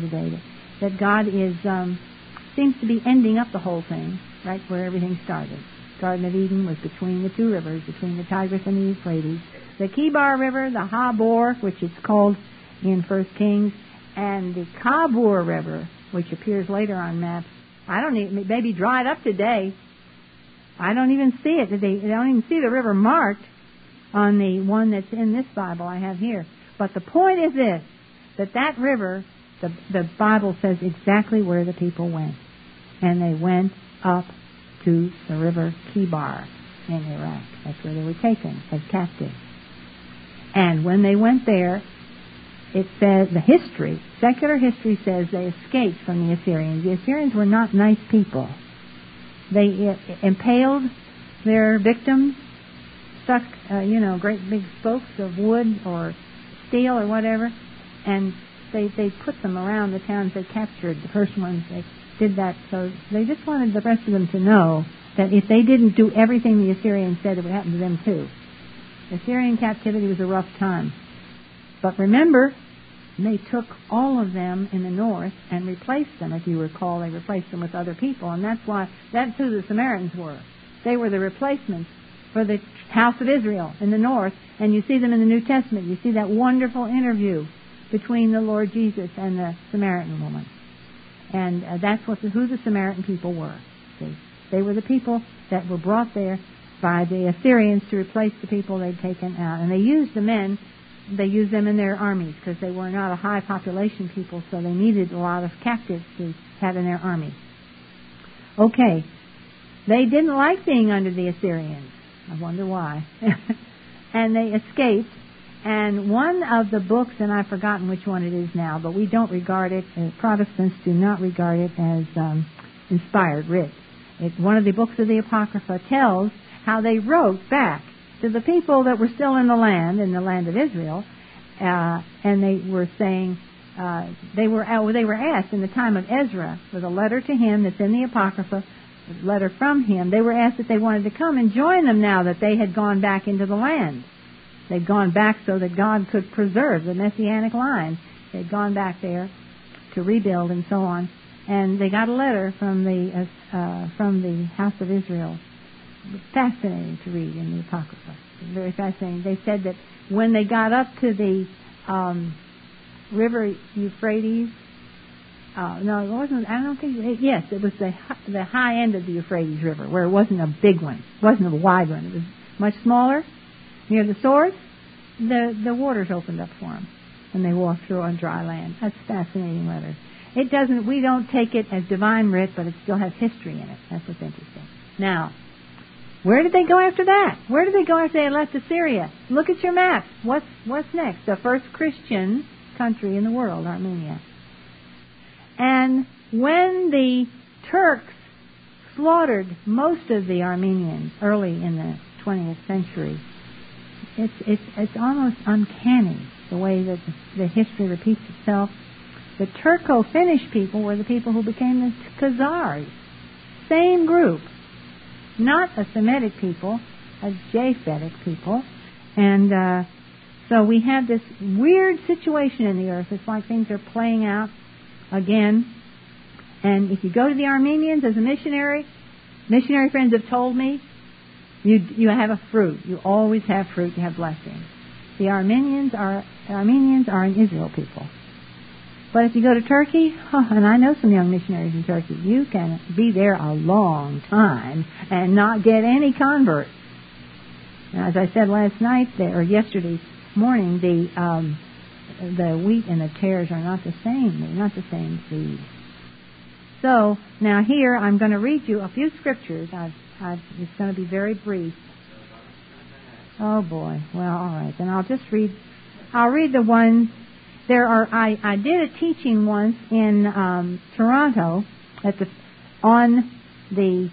is seems to be ending up the whole thing right where everything started. Garden of Eden was between the two rivers, between the Tigris and the Euphrates. The Kibar River, the Habor, which it's called in 1 Kings, and the Kabur River, which appears later on maps. Maybe dried up today. I don't even see it. They don't even see the river marked on the one that's in this Bible I have here. But the point is this, that river, the Bible says exactly where the people went. And they went up to the river Kibar in Iraq. That's where they were taken as captives. And when they went there, it says, secular history says they escaped from the Assyrians. The Assyrians were not nice people. They impaled their victims, stuck, great big spokes of wood or steel or whatever, and they put them around the towns they captured. The first ones, they did that, so they just wanted the rest of them to know that if they didn't do everything the Assyrians said, it would happen to them too. Assyrian captivity was a rough time. But remember, And they took all of them in the north and replaced them. If you recall, they replaced them with other people. And that's who the Samaritans were. They were the replacements for the house of Israel in the north. And you see them in the New Testament. You see that wonderful interview between the Lord Jesus and the Samaritan woman. And that's who the Samaritan people were. They were the people that were brought there by the Assyrians to replace the people they'd taken out. And they used the men. They used them in their armies because they were not a high population people, so they needed a lot of captives to have in their army. Okay. They didn't like being under the Assyrians. I wonder why. And they escaped. And one of the books, and I've forgotten which one it is now, but we don't regard it, Protestants do not regard it as inspired writ. One of the books of the Apocrypha tells how they wrote back to the people that were still in the land of Israel, and they were saying, they were asked in the time of Ezra, with a letter to him that's in the Apocrypha, a letter from him, they were asked if they wanted to come and join them now that they had gone back into the land. They'd gone back so that God could preserve the Messianic line. They'd gone back there to rebuild and so on. And they got a letter from the house of Israel. Fascinating to read in the Apocrypha. Very fascinating. They said that when they got up to the river Euphrates, no, it wasn't. I don't think. Yes, it was the high end of the Euphrates River, where it wasn't a big one, it wasn't a wide one. It was much smaller. Near the source, the waters opened up for them, and they walked through on dry land. That's a fascinating letter. It doesn't. We don't take it as divine writ, but it still has history in it. That's what's interesting. Now, where did they go after that? Where did they go after they left Assyria? Look at your map. What's next? The first Christian country in the world, Armenia. And when the Turks slaughtered most of the Armenians early in the 20th century, it's almost uncanny the way that the history repeats itself. The Turco-Finnish people were the people who became the Khazars. Same group. Not a Semitic people, a Japhetic people. And so we have this weird situation in the earth. It's like things are playing out again. And if you go to the Armenians as a missionary friends have told me, you have a fruit. You always have fruit. You have blessings. The Armenians are an Israel people. But if you go to Turkey, and I know some young missionaries in Turkey, you can be there a long time and not get any converts. And as I said last night or yesterday morning, the wheat and the tares are not the same. They're not the same seed. So now here I'm going to read you a few scriptures. It's going to be very brief. Oh boy. Well, all right. Then I'll read the ones. I did a teaching once in Toronto on the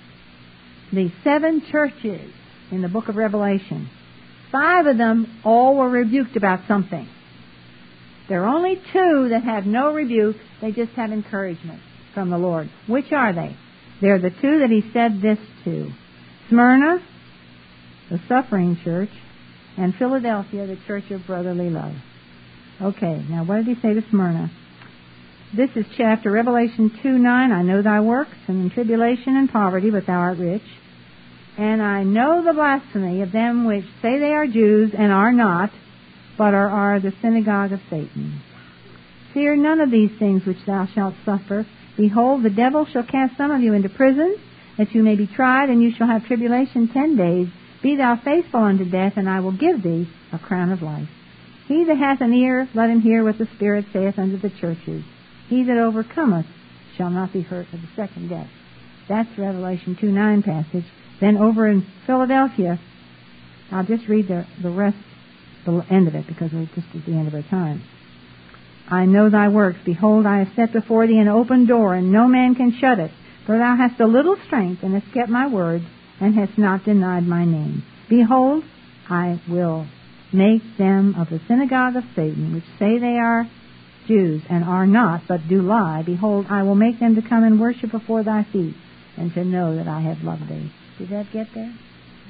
7 churches in the book of Revelation. 5 of them all were rebuked about something. There are only 2 that have no rebuke. They just have encouragement from the Lord. Which are they? They're the 2 that he said this to. Smyrna, the suffering church, and Philadelphia, the church of brotherly love. Okay, now what did he say to Smyrna? This is chapter Revelation 2:9. I know thy works, and in tribulation and poverty, but thou art rich. And I know the blasphemy of them which say they are Jews and are not, but are the synagogue of Satan. Fear none of these things which thou shalt suffer. Behold, the devil shall cast some of you into prison, that you may be tried, and you shall have tribulation 10 days. Be thou faithful unto death, and I will give thee a crown of life. He that hath an ear, let him hear what the Spirit saith unto the churches. He that overcometh shall not be hurt of the second death. That's Revelation 2:9 passage. Then over in Philadelphia, I'll just read the rest, the end of it, because we're just at the end of our time. I know thy works. Behold, I have set before thee an open door, and no man can shut it. For thou hast a little strength, and hast kept my word, and hast not denied my name. Behold, I will make them of the synagogue of Satan, which say they are Jews, and are not, but do lie. Behold, I will make them to come and worship before thy feet, and to know that I have loved thee. Did that get there?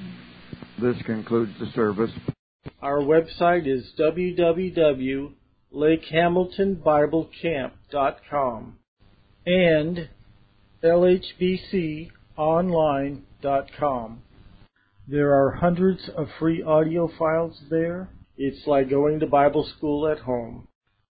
This concludes the service. Our website is www.lifepetaluma.org. LakeHamiltonBibleCamp.com, and LHBCOnline.com. There are hundreds of free audio files there. It's like going to Bible school at home.